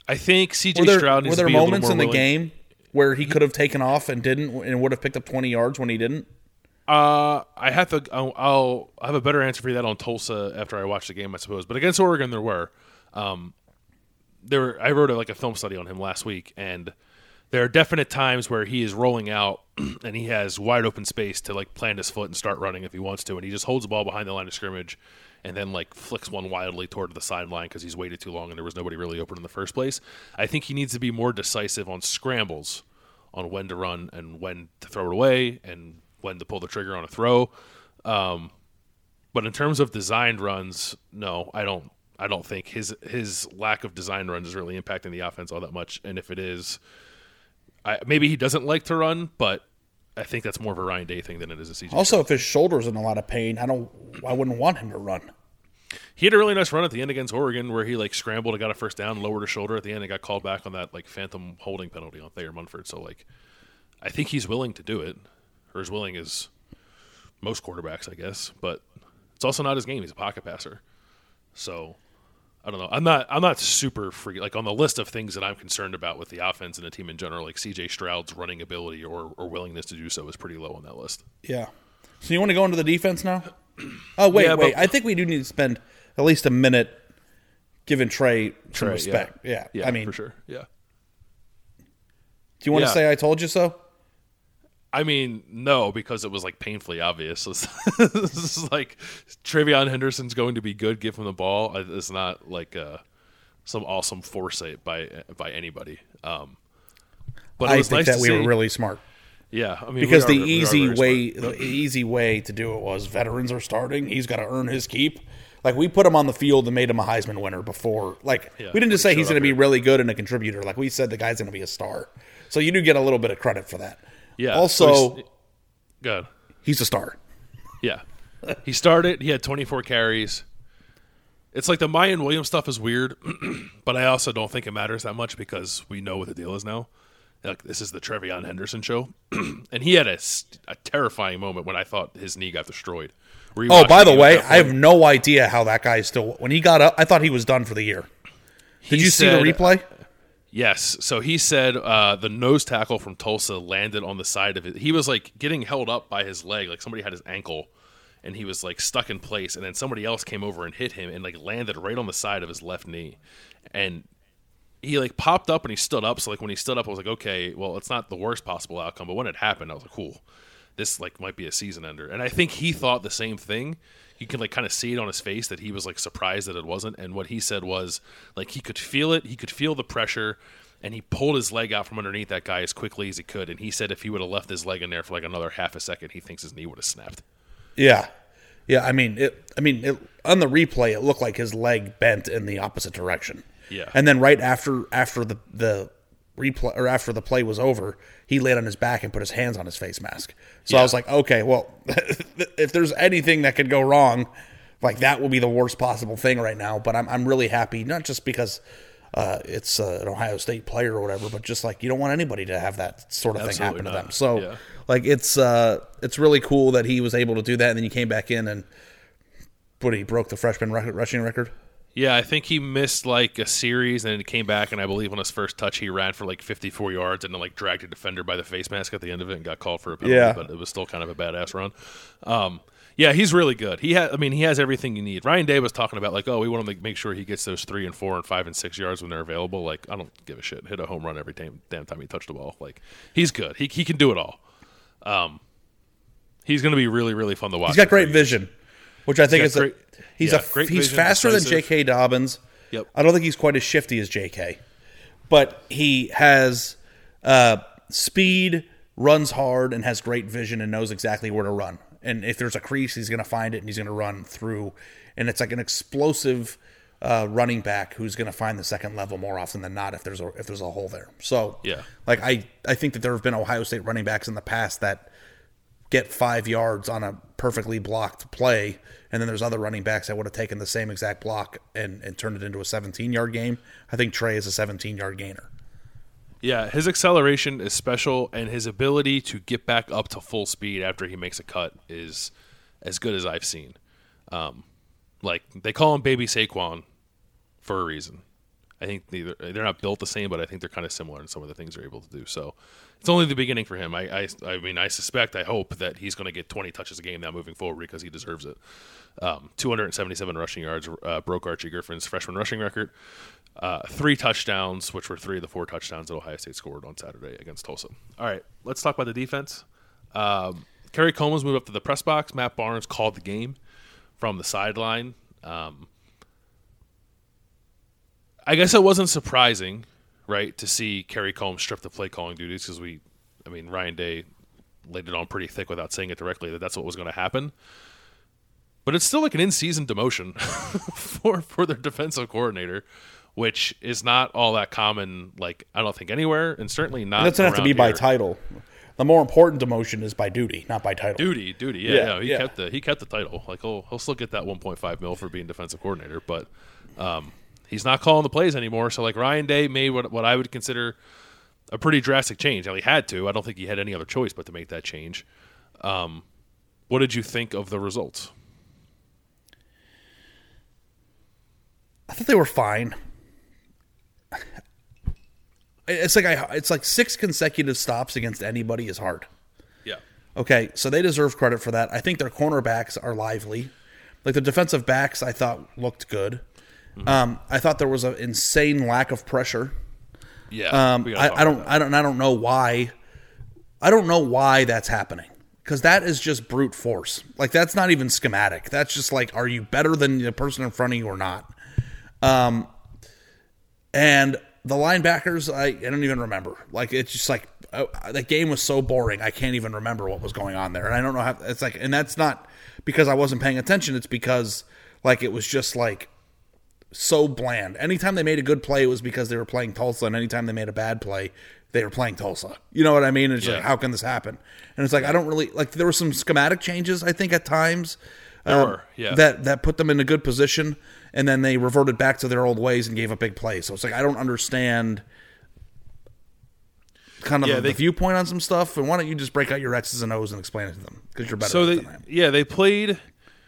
I think C J Were there, Stroud needs were there to be moments a in little the more willing. game where he could have taken off and didn't, and would have picked up twenty yards when he didn't? Uh, I have to. I'll, I'll have a better answer for you that on Tulsa after I watch the game, I suppose. But against Oregon, there were. Um, there were. I wrote a, like a film study on him last week, and there are definite times where he is rolling out and he has wide open space to like plant his foot and start running if he wants to, and he just holds the ball behind the line of scrimmage and then like flicks one wildly toward the sideline because he's waited too long and there was nobody really open in the first place. I think he needs to be more decisive on scrambles, on when to run and when to throw it away and when to pull the trigger on a throw. Um, but in terms of designed runs, no, I don't. I don't think his his lack of design runs is really impacting the offense all that much. And if it is, I, maybe he doesn't like to run, but I think that's more of a Ryan Day thing than it is a C J. Also, if his shoulder's in a lot of pain, I don't. I wouldn't want him to run. He had a really nice run at the end against Oregon where he like scrambled and got a first down, lowered his shoulder at the end, and got called back on that like phantom holding penalty on Thayer Munford. So like, I think he's willing to do it, or as willing as most quarterbacks, I guess. But it's also not his game. He's a pocket passer, so. I don't know. I'm not. I'm not super free. Like on the list of things that I'm concerned about with the offense and the team in general, like C J Stroud's running ability or, or willingness to do so is pretty low on that list. Yeah. So you want to go into the defense now? Oh wait, Yeah, wait. but- I think we do need to spend at least a minute giving Trey some Trey, respect. yeah. Yeah. Yeah, I mean, for sure. Yeah. Do you want Yeah. to say I told you so? I mean, no, because it was like painfully obvious. This is like Travion Henderson's going to be good. Give him the ball. It's not like uh, some awesome foresight by by anybody. Um, but it I was think nice that to we see. were really smart. Yeah, I mean, because we the are- we are easy very way, smart. the easy way to do it was veterans are starting. He's got to earn his keep. Like we put him on the field and made him a Heisman winner before. Like Yeah, we didn't just say showed he's up going to be here. really good and a contributor. Like we said, the guy's going to be a star. So you do get a little bit of credit for that. Yeah. Also, so he's- good. he's a star. Yeah. He started, he had twenty-four carries. It's like the Mayan Williams stuff is weird, but I also don't think it matters that much because we know what the deal is now. Like, this is the Trevion Henderson show. And he had a, st- a terrifying moment when I thought his knee got destroyed. Were you Oh, watching by the game way, at that I have point? no idea how that guy still. When he got up, I thought he was done for the year. Did He you see the said- replay? Yes. So he said uh, the nose tackle from Tulsa landed on the side of it. He was like getting held up by his leg, like somebody had his ankle, and he was like stuck in place. And then somebody else came over and hit him and like landed right on the side of his left knee. And he like popped up and he stood up. So like when he stood up, I was like, okay, well, it's not the worst possible outcome. But when it happened, I was like, cool, this like might be a season ender. And I think he thought the same thing. You can like kind of see it on his face that he was like surprised that it wasn't. And what he said was like he could feel it. He could feel the pressure. And he pulled his leg out from underneath that guy as quickly as he could. And he said if he would have left his leg in there for like another half a second, he thinks his knee would have snapped. Yeah, yeah. I mean, it. I mean, it, on the replay, it looked like his leg bent in the opposite direction. Yeah. And then right after after the the replay or after the play was over, he laid on his back and put his hands on his face mask. So Yeah. I was like, okay, well, if there's anything that could go wrong, like that will be the worst possible thing right now. But I'm I'm really happy, not just because. Uh, it's uh, an Ohio State player or whatever, but just like you don't want anybody to have that sort of thing Absolutely happen to not. them. So, Yeah. like it's uh, it's really cool that he was able to do that, and then he came back in and what he broke the freshman record, rushing record. Yeah, I think he missed like a series and then he came back, and I believe on his first touch he ran for like fifty-four yards and then like dragged a defender by the face mask at the end of it and got called for a penalty, Yeah. but it was still kind of a badass run. Um, yeah, he's really good. He has, I mean, he has everything you need. Ryan Day was talking about like, oh, we want to make sure he gets those three and four and five and six yards when they're available. Like, I don't give a shit. Hit a home run every damn, damn time he touched the ball. Like, he's good. He he can do it all. Um, he's going to be really really fun to watch. He's got for great years. vision, which I think got is a, great- he's yeah, a great he's vision, faster than decisive. J K. Dobbins. Yep. I don't think he's quite as shifty as J K, but he has uh, speed, runs hard, and has great vision and knows exactly where to run. And if there's a crease, he's going to find it and he's going to run through. And it's like an explosive uh, running back who's going to find the second level more often than not if there's a if there's a hole there. So Yeah. like I I think that there have been Ohio State running backs in the past that get five yards on a perfectly blocked play, and then there's other running backs that would have taken the same exact block and, and turned it into a seventeen-yard game. I think Trey is a seventeen-yard gainer. Yeah, his acceleration is special, and his ability to get back up to full speed after he makes a cut is as good as I've seen. Um, like, they call him Baby Saquon for a reason. I think neither, they're not built the same, but I think they're kind of similar in some of the things they're able to do. So it's only the beginning for him. I, I, I mean, I suspect, I hope that he's going to get twenty touches a game now moving forward because he deserves it. Um, two hundred seventy-seven rushing yards, uh, broke Archie Griffin's freshman rushing record. Uh, three touchdowns, which were three of the four touchdowns that Ohio State scored on Saturday against Tulsa. All right, let's talk about the defense. Um, Kerry Combs moved up to the press box. Matt Barnes called the game from the sideline. Um, I guess it wasn't surprising, right, to see Kerry Combs strip the play calling duties because we, I mean, Ryan Day laid it on pretty thick without saying it directly that that's what was going to happen. But it's still like an in-season demotion for for their defensive coordinator, which is not all that common. Like I don't think anywhere, and certainly not. It doesn't have to be here. by title. The more important demotion is by duty, not by title. Duty, duty, yeah, Yeah, yeah. He yeah. kept the he kept the title. Like he'll he'll still get that one point five mil for being defensive coordinator, but um, he's not calling the plays anymore. So like Ryan Day made what what I would consider a pretty drastic change. Now he had to. I don't think he had any other choice but to make that change. Um, what did you think of the results? I thought they were fine. It's like I. It's like six consecutive stops against anybody is hard. Yeah. Okay, so they deserve credit for that. I think their cornerbacks are lively. Like the defensive backs, I thought looked good. Mm-hmm. Um, I thought there was an insane lack of pressure. Yeah. Um, I, I don't. I don't. I don't know why. I don't know why that's happening. Because that is just brute force. Like that's not even schematic. That's just like, are you better than the person in front of you or not? Um, and the linebackers, I, I don't even remember. Like it's just like uh, that game was so boring. I can't even remember what was going on there, and I don't know how. It's like, and that's not because I wasn't paying attention. It's because like it was just like so bland. Anytime they made a good play, it was because they were playing Tulsa, and anytime they made a bad play, they were playing Tulsa. You know what I mean? It's yeah. like, how can this happen? And it's like I don't really like. There were some schematic changes, I think, at times. There um, were, yeah. That that put them in a good position. And then they reverted back to their old ways and gave up big plays. So it's like I don't understand kind of yeah, the they, viewpoint on some stuff. And why don't you just break out your X's and O's and explain it to them? Because you're better so at they, it than I am. Yeah, they played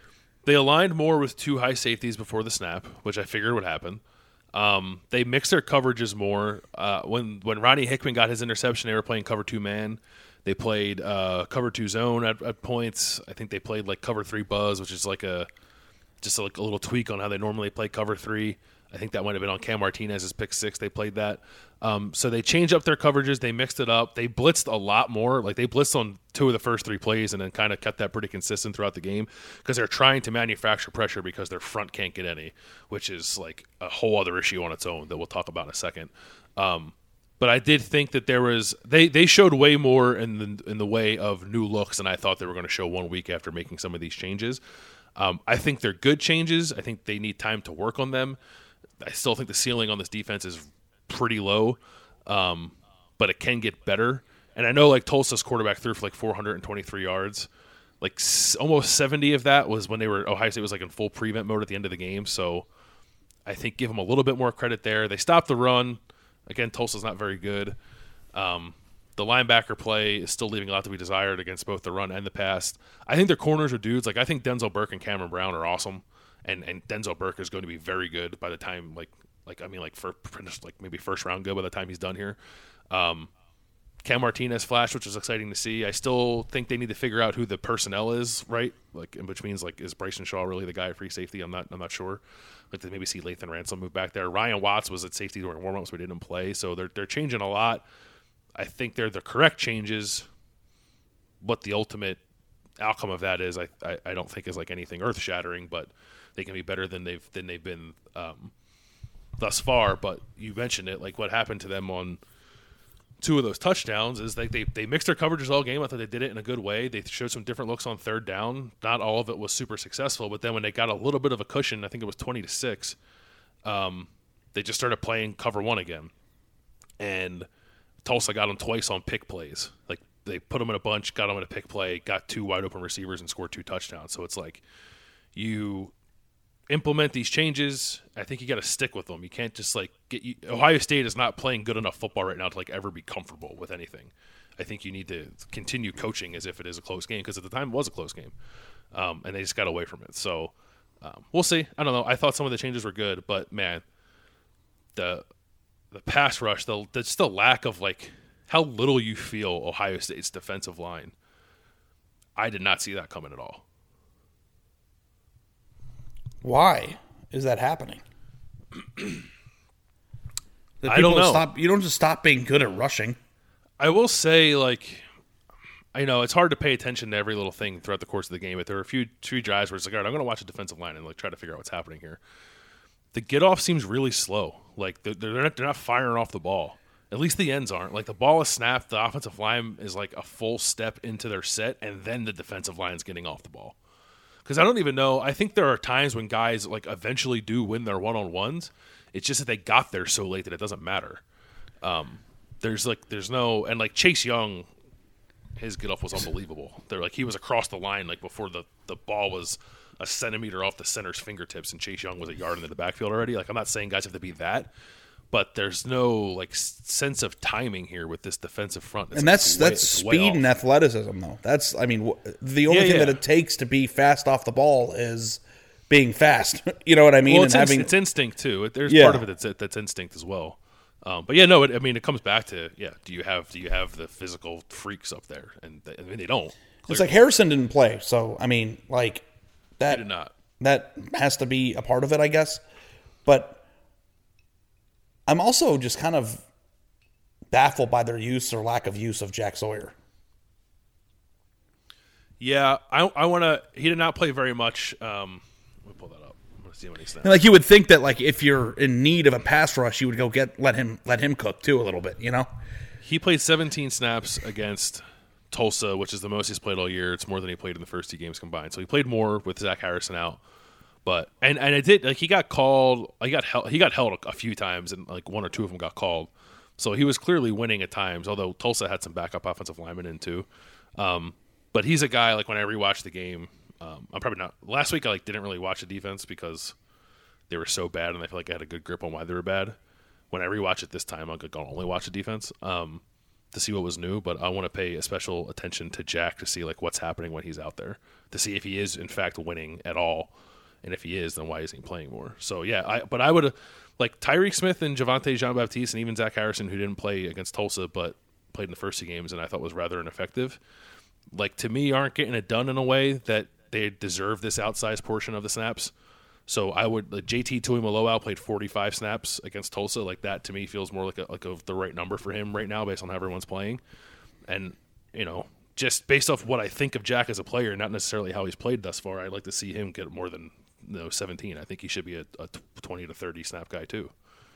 – they aligned more with two high safeties before the snap, which I figured would happen. Um, they mixed their coverages more. Uh, when, when Ronnie Hickman got his interception, they were playing cover two man. They played uh, cover two zone at, at points. I think they played like cover three buzz, which is like a – just like a little tweak on how they normally play cover three. I think that might have been on Cam Martinez's pick six. They played that. Um, so they changed up their coverages. They mixed it up. They blitzed a lot more. Like they blitzed on two of the first three plays and then kind of kept that pretty consistent throughout the game because they're trying to manufacture pressure because their front can't get any, which is like a whole other issue on its own that we'll talk about in a second. Um, but I did think that there was they, they showed way more in the, in the way of new looks than I thought they were going to show one week after making some of these changes. Um, I think they're good changes. I think they need time to work on them. I still think the ceiling on this defense is pretty low, um, but it can get better. And I know like Tulsa's quarterback threw for like four hundred twenty-three yards. Like s- almost seventy of that was when they were Ohio State was like in full prevent mode at the end of the game. So I think give them a little bit more credit there. They stopped the run. Again, Tulsa's not very good. Um, The linebacker play is still leaving a lot to be desired against both the run and the pass. I think their corners are dudes. Like I think Denzel Burke and Cameron Brown are awesome, and and Denzel Burke is going to be very good by the time like like I mean like for like maybe first round good by the time he's done here. Um, Cam Martinez flashed, which was exciting to see. I still think they need to figure out who the personnel is, right? Like, which means like is Bryson Shaw really the guy at free safety? I'm not I'm not sure. Like to maybe see Lathan Ransom move back there. Ryan Watts was at safety during warmups, we didn't play, so they're they're changing a lot. I think they're the correct changes. What the ultimate outcome of that is, I, I, I don't think is like anything earth shattering, but they can be better than they've than they've been um, thus far. But you mentioned it, like what happened to them on two of those touchdowns is like they they mixed their coverages all game. I thought they did it in a good way. They showed some different looks on third down. Not all of it was super successful, but then when they got a little bit of a cushion, I think it was twenty to six. Um, they just started playing cover one again, and Tulsa got them twice on pick plays. Like they put them in a bunch, got them in a pick play, got two wide open receivers, and scored two touchdowns. So it's like you implement these changes. I think you got to stick with them. You can't just like get. You, Ohio State is not playing good enough football right now to like ever be comfortable with anything. I think you need to continue coaching as if it is a close game because at the time it was a close game, um, and they just got away from it. So um, we'll see. I don't know. I thought some of the changes were good, but man. the the pass rush, the just the lack of like how little you feel Ohio State's defensive line. I did not see that coming at all. Why is that happening? I don't know. Stop, you don't just stop being good at rushing. I will say, like, I know it's hard to pay attention to every little thing throughout the course of the game, but there are a few few drives where it's like, all right, I'm going to watch a defensive line and like try to figure out what's happening here. The get off seems really slow. Like they're they're not, they're not firing off the ball. At least the ends aren't. Like the ball is snapped, the offensive line is like a full step into their set, and then the defensive line is getting off the ball. Because I don't even know. I think there are times when guys like eventually do win their one on ones. It's just that they got there so late that it doesn't matter. Um, there's like there's no and like Chase Young, his get off was unbelievable. They're like he was across the line like before the, the ball was a centimeter off the center's fingertips, and Chase Young was a yard into the backfield already. Like I'm not saying guys have to be that, but there's no like sense of timing here with this defensive front. It's and like that's way, that's speed and athleticism, though. That's I mean w- the only yeah, thing yeah. that it takes to be fast off the ball is being fast. You know what I mean? Well, and it's, inst- having it's instinct too. It, there's Yeah. part of it that's that's instinct as well. Um, but yeah, no. It, I mean, it comes back to yeah. Do you have do you have the physical freaks up there? And they, I mean, they don't. It's clearly. like Harrison didn't play, so I mean, like that He did not. that has to be a part of it, I guess. But I'm also just kind of baffled by their use or lack of use of Jack Sawyer. Yeah, I I want to. He did not play very much. Um, let me pull that up. I'm gonna see when he snapped. And like you would think that like if you're in need of a pass rush, you would go get let him let him cook too a little bit, you know? He played seventeen snaps against Tulsa, which is the most he's played all year. It's more than he played in the first two games combined. So he played more with Zach Harrison out. But and and it did like he got called. He got held, he got held a, a few times, and like one or two of them got called. So he was clearly winning at times. Although Tulsa had some backup offensive linemen in too. Um, but he's a guy like when I rewatch the game, um, I'm probably not. Last week I like didn't really watch the defense because they were so bad, and I feel like I had a good grip on why they were bad. When I rewatch it this time, I'm gonna only watch the defense um, to see what was new. But I want to pay a special attention to Jack to see like what's happening when he's out there, to see if he is in fact winning at all. And if he is, then why isn't he playing more? So, yeah, I but I would like Tyreek Smith and Javonte Jean-Baptiste and even Zach Harrison, who didn't play against Tulsa but played in the first two games and I thought was rather ineffective, like to me aren't getting it done in a way that they deserve this outsized portion of the snaps. So I would like J T Tuimoloau played forty-five snaps against Tulsa. Like that to me feels more like a, like a, the right number for him right now based on how everyone's playing. And, you know, just based off what I think of Jack as a player, not necessarily how he's played thus far, I'd like to see him get more than you know, seventeen. I think he should be a, a twenty to thirty snap guy too.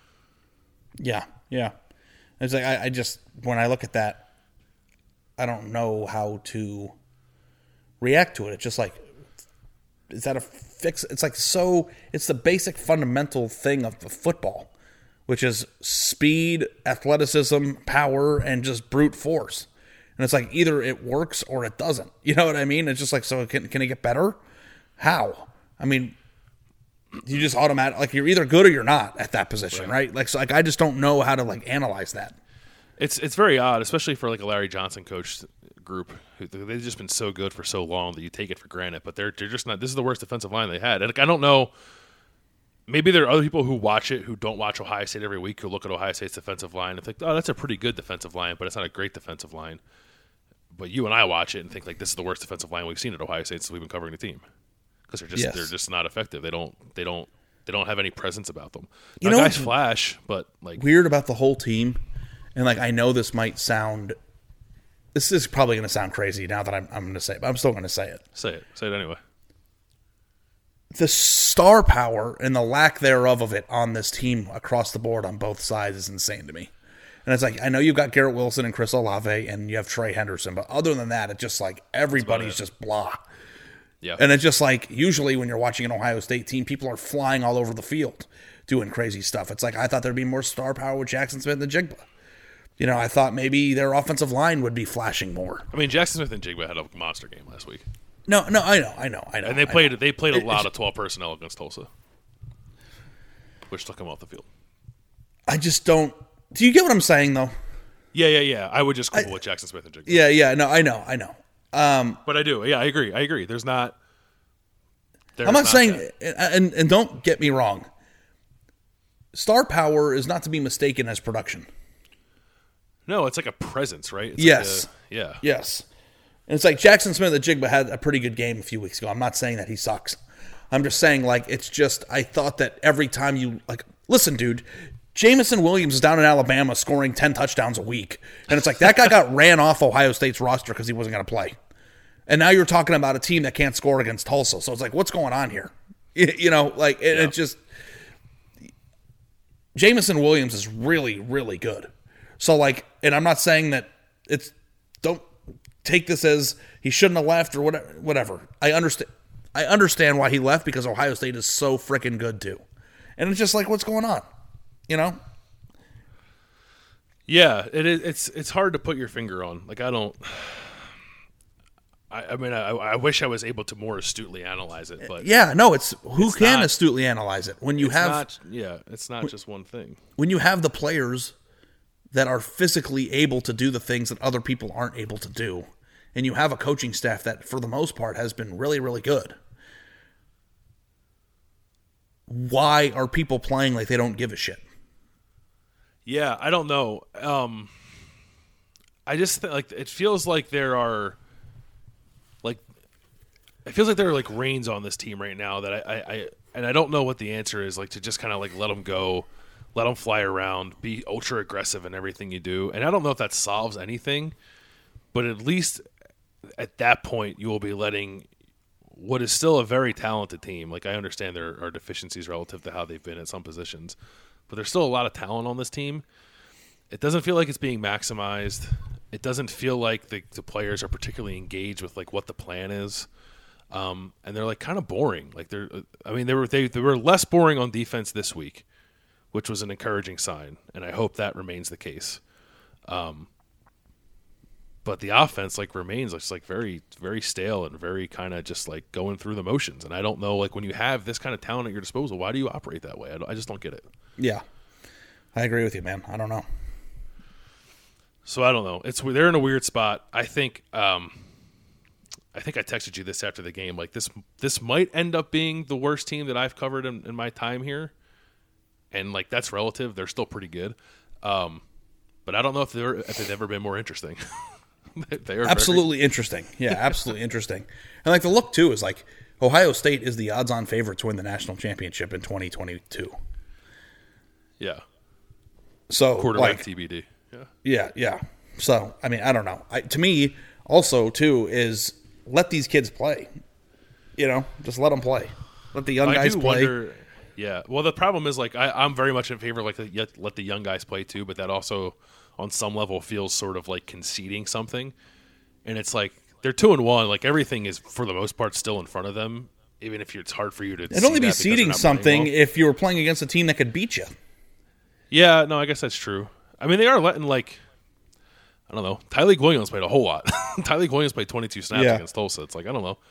Yeah, yeah. It's like I, I just when I look at that, I don't know how to react to it. It's just like, is that a fix? It's like so. It's the basic fundamental thing of the football, which is speed, athleticism, power, and just brute force. And it's like either it works or it doesn't. You know what I mean? It's just like, so can can it get better? How? I mean, you just automatic like you're either good or you're not at that position, right? right? Like, so like I just don't know how to like analyze that. It's it's very odd, especially for like a Larry Johnson coach group. Who, they've just been so good for so long that you take it for granted. But they're they're just not. This is the worst defensive line they had. And like, I don't know. Maybe there are other people who watch it who don't watch Ohio State every week who look at Ohio State's defensive line and think, oh, that's a pretty good defensive line, but it's not a great defensive line. But you and I watch it and think like this is the worst defensive line we've seen at Ohio State since we've been covering the team. Because they're just yes. they're just not effective. They don't they don't they don't have any presence about them. You now, know, guys flash, but like weird about the whole team, and like I know this might sound, this is probably going to sound crazy now that I'm I'm going to say it, but I'm still going to say it. Say it, say it anyway. The star power and the lack thereof of it on this team across the board on both sides is insane to me. And it's like I know you've got Garrett Wilson and Chris Olave, and you have Trey Henderson, but other than that, it's just like everybody's just blah. Yeah. And it's just like, usually when you're watching an Ohio State team, people are flying all over the field doing crazy stuff. It's like, I thought there'd be more star power with Jackson Smith and Jigba. You know, I thought maybe their offensive line would be flashing more. I mean, Jackson Smith and Jigba had a monster game last week. No, no, I know, I know, I know. And they played they played a it, lot of twelve personnel against Tulsa, which took them off the field. I just don't, do you get what I'm saying, though? Yeah, yeah, yeah. I would just quibble with Jackson Smith and Jigba. Yeah, yeah, no, I know, I know. Um, but I do. Yeah, I agree. I agree. There's not. There's I'm not, not saying, that. and, and don't get me wrong. star power is not to be mistaken as production. No, it's like a presence, right? It's Yes. Like a, yeah. Yes. And it's like Jackson Smith-Njigba had a pretty good game a few weeks ago. I'm not saying that he sucks. I'm just saying, like, it's just, I thought that every time you, like, listen, dude, Jamison Williams is down in Alabama scoring ten touchdowns a week. And it's like, that guy got ran off Ohio State's roster because he wasn't going to play. And now you're talking about a team that can't score against Tulsa. So it's like, what's going on here? You know, like, it, yeah. it just, Jamison Williams is really, really good. So, like, and I'm not saying that it's, don't take this as he shouldn't have left or whatever. Whatever. I understand. I understand why he left because Ohio State is so freaking good too. And it's just like, what's going on? You know? Yeah, it is. It's it's hard to put your finger on. Like, I don't. I, I mean, I, I wish I was able to more astutely analyze it, but yeah, no, it's who it's can not, astutely analyze it when you it's have. Not, yeah, it's not just one thing. When you have the players that are physically able to do the things that other people aren't able to do, and you have a coaching staff that, for the most part, has been really, really good. Why are people playing like they don't give a shit? Yeah, I don't know. Um, I just th- like it feels like there are like it feels like there are like reins on this team right now that I, I, I and I don't know what the answer is. Like to just kind of like let them go, let them fly around, be ultra aggressive in everything you do. And I don't know if that solves anything, but at least at that point you will be letting what is still a very talented team. Like I understand there are deficiencies relative to how they've been at some positions, but there's still a lot of talent on this team. It doesn't feel like it's being maximized. It doesn't feel like the, the players are particularly engaged with like what the plan is. Um, and they're like kind of boring. Like they're, I mean, they were, they, they were less boring on defense this week, which was an encouraging sign. And I hope that remains the case. Um, But the offense like remains just like very, very stale and very kind of just like going through the motions. And I don't know, like when you have this kind of talent at your disposal, why do you operate that way? I, don't, I just don't get it. Yeah, I agree with you, man. I don't know. So I don't know. It's they're in a weird spot. I think. Um, I think I texted you this after the game. Like this, this might end up being the worst team that I've covered in, in my time here, and like that's relative. They're still pretty good, um, but I don't know if they're if they've ever been more interesting. They are absolutely very... interesting. Yeah, absolutely interesting. And like the look too is like Ohio State is the odds-on favorite to win the national championship in twenty twenty-two. Yeah. So quarterback like, T B D. Yeah. Yeah, yeah. So I mean, I don't know. I, to me, also too is let these kids play. You know, just let them play. Let the young I guys do play. Wonder, yeah. Well, the problem is like I, I'm very much in favor of like the, let the young guys play too, but that also on some level feels sort of like conceding something. And it's like they're two and one. Like everything is for the most part still in front of them, even if it's hard for you to. It'd only be ceding something well. if you were playing against a team that could beat you. Yeah, no, I guess that's true. I mean, they are letting like I don't know. Tyleik Williams played a whole lot. Tyleik Williams played twenty-two snaps yeah. against Tulsa. It's like I don't know.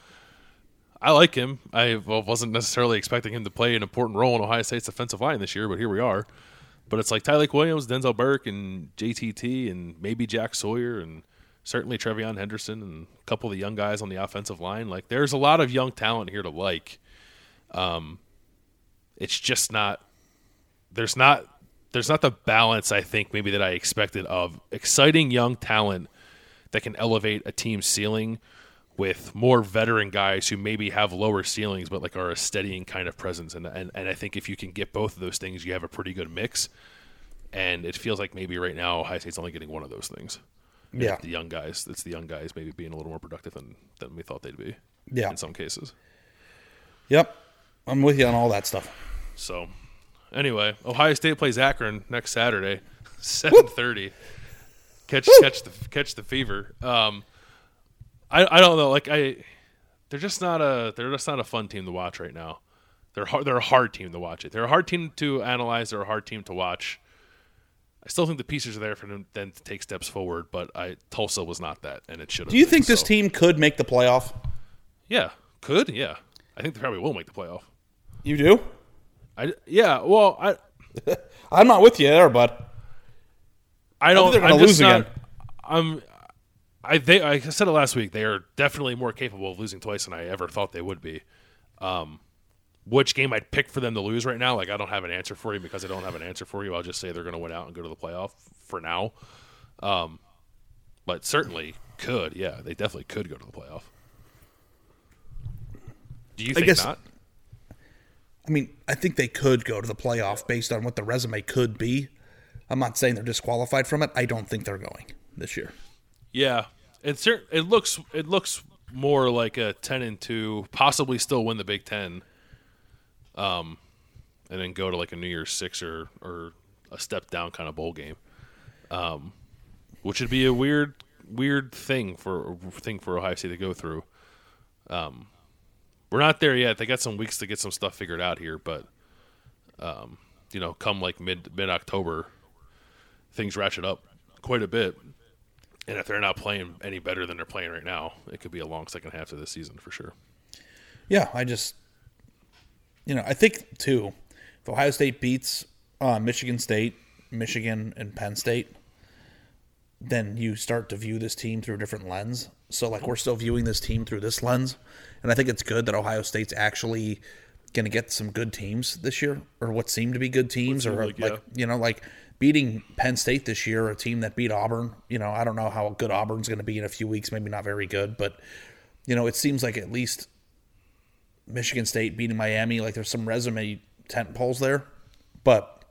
I like him. I well, wasn't necessarily expecting him to play an important role in Ohio State's defensive line this year, but here we are. But it's like Tyleik Williams, Denzel Burke, and J T T, and maybe Jack Sawyer, and certainly Trevion Henderson, and a couple of the young guys on the offensive line. Like, there's a lot of young talent here to like. Um, it's just not. There's not. There's not the balance I think maybe that I expected of exciting young talent that can elevate a team's ceiling with more veteran guys who maybe have lower ceilings but like are a steadying kind of presence. And, and and I think if you can get both of those things, you have a pretty good mix. And it feels like maybe right now Ohio State's only getting one of those things. And Yeah. The young guys, it's the young guys maybe being a little more productive than, than we thought they'd be. Yeah. In some cases. Yep. I'm with you on all that stuff. So anyway, Ohio State plays Akron next Saturday, seven thirty. Catch Woo! catch the catch the fever. Um I, I don't know, like I, they're just not a they're just not a fun team to watch right now. They're hard, they're a hard team to watch it. They're a hard team to analyze. They're a hard team to watch. I still think the pieces are there for them then to take steps forward, but I Tulsa was not that, and it should have. Do you been, think this so. team could make the playoff? Yeah, could. Yeah, I think they probably will make the playoff. You do? I yeah. Well, I I'm not with you there, bud. I don't. I think they're going to lose not, again. I'm. I they I said it last week. They are definitely more capable of losing twice than I ever thought they would be. Um, which game I'd pick for them to lose right now, like I don't have an answer for you because I don't have an answer for you. I'll just say they're going to win out and go to the playoff for now. Um, but certainly could, yeah, they definitely could go to the playoff. Do you think I guess, not? I mean, I think they could go to the playoff based on what the resume could be. I'm not saying they're disqualified from it. I don't think they're going this year. Yeah, it it looks it looks more like a ten and two, possibly still win the Big Ten, um, and then go to like a New Year's Six or or a step down kind of bowl game, um, which would be a weird weird thing for thing for Ohio State to go through. Um, we're not there yet. They got some weeks to get some stuff figured out here, but um, you know, come like mid mid October, things ratchet up quite a bit. And if they're not playing any better than they're playing right now, it could be a long second half of this season for sure. Yeah, I just, you know, I think, too, if Ohio State beats uh, Michigan State, Michigan, and Penn State, then you start to view this team through a different lens. So, like, we're still viewing this team through this lens. And I think it's good that Ohio State's actually going to get some good teams this year, or what seem to be good teams, or, like, like yeah. you know, like, beating Penn State this year, a team that beat Auburn. You know, I don't know how good Auburn's going to be in a few weeks, maybe not very good, but, you know, it seems like at least Michigan State beating Miami, like there's some resume tent poles there. But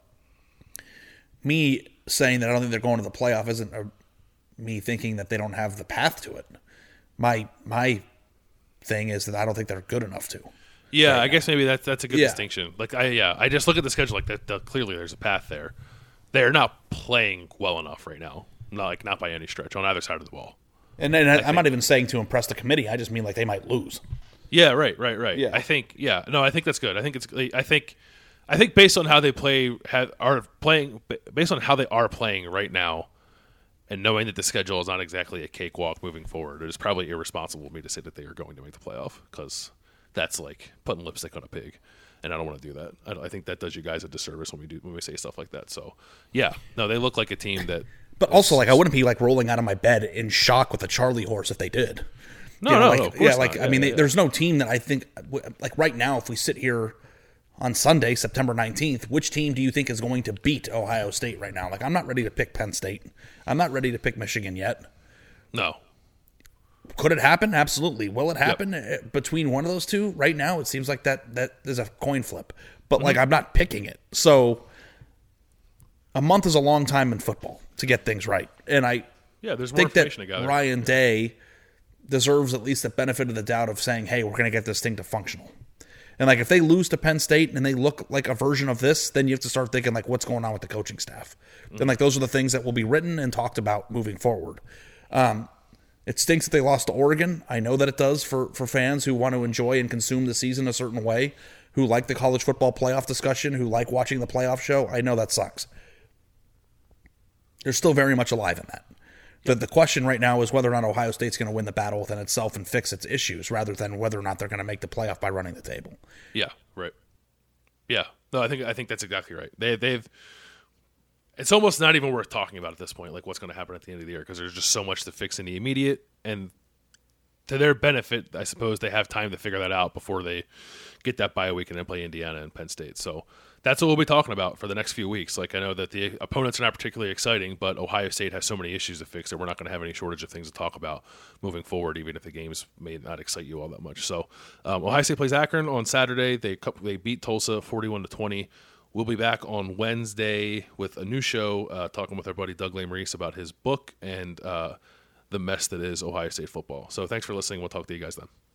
me saying that I don't think they're going to the playoff isn't a, me thinking that they don't have the path to it. My my thing is that I don't think they're good enough to. Yeah, right I now. guess maybe that's that's a good Yeah. distinction. Like, I yeah, I just look at the schedule like that. that clearly, there's a path there. They're not playing well enough right now. Not like not by any stretch on either side of the ball. And then I, I'm not even saying to impress the committee. I just mean like they might lose. Yeah, right, right, right. Yeah. I think yeah, no, I think that's good. I think it's I think I think based on how they play have, are playing based on how they are playing right now, and knowing that the schedule is not exactly a cakewalk moving forward, it is probably irresponsible of me to say that they are going to make the playoff, because that's like putting lipstick on a pig. And I don't want to do that. I, I think that does you guys a disservice when we do when we say stuff like that. So, yeah, no, they look like a team that. But also, like, I wouldn't be like rolling out of my bed in shock with a Charlie horse if they did. No, you know, no, like, no, of course yeah, like not. I Yeah, mean, they, yeah. there's no team that I think, like right now, if we sit here on Sunday, September nineteenth, which team do you think is going to beat Ohio State right now? Like, I'm not ready to pick Penn State. I'm not ready to pick Michigan yet. No. Could it happen? Absolutely. Will it happen yep. between one of those two? Right now, it seems like that that is a coin flip. But, mm-hmm. like, I'm not picking it. So, a month is a long time in football to get things right. And I yeah, there's more think that information to gather. Ryan Day deserves at least the benefit of the doubt of saying, hey, we're going to get this thing to functional. And, like, if they lose to Penn State and they look like a version of this, then you have to start thinking, like, what's going on with the coaching staff? Mm-hmm. And, like, those are the things that will be written and talked about moving forward. Um, it stinks that they lost to Oregon. I know that it does for, for fans who want to enjoy and consume the season a certain way, who like the college football playoff discussion, who like watching the playoff show. I know that sucks. They're still very much alive in that. The, the question right now is whether or not Ohio State's going to win the battle within itself and fix its issues, rather than whether or not they're going to make the playoff by running the table. Yeah, right. Yeah, no, I think I think that's exactly right. They they've. It's almost not even worth talking about at this point, like what's going to happen at the end of the year, because there's just so much to fix in the immediate, and to their benefit, I suppose they have time to figure that out before they get that bye week and then play Indiana and Penn State. So that's what we'll be talking about for the next few weeks. Like, I know that the opponents are not particularly exciting, but Ohio State has so many issues to fix that we're not going to have any shortage of things to talk about moving forward, even if the games may not excite you all that much. So um, Ohio State plays Akron on Saturday. They they beat Tulsa forty-one to twenty. We'll be back on Wednesday with a new show, uh, talking with our buddy Doug Lesmerises about his book and uh, the mess that is Ohio State football. So thanks for listening. We'll talk to you guys then.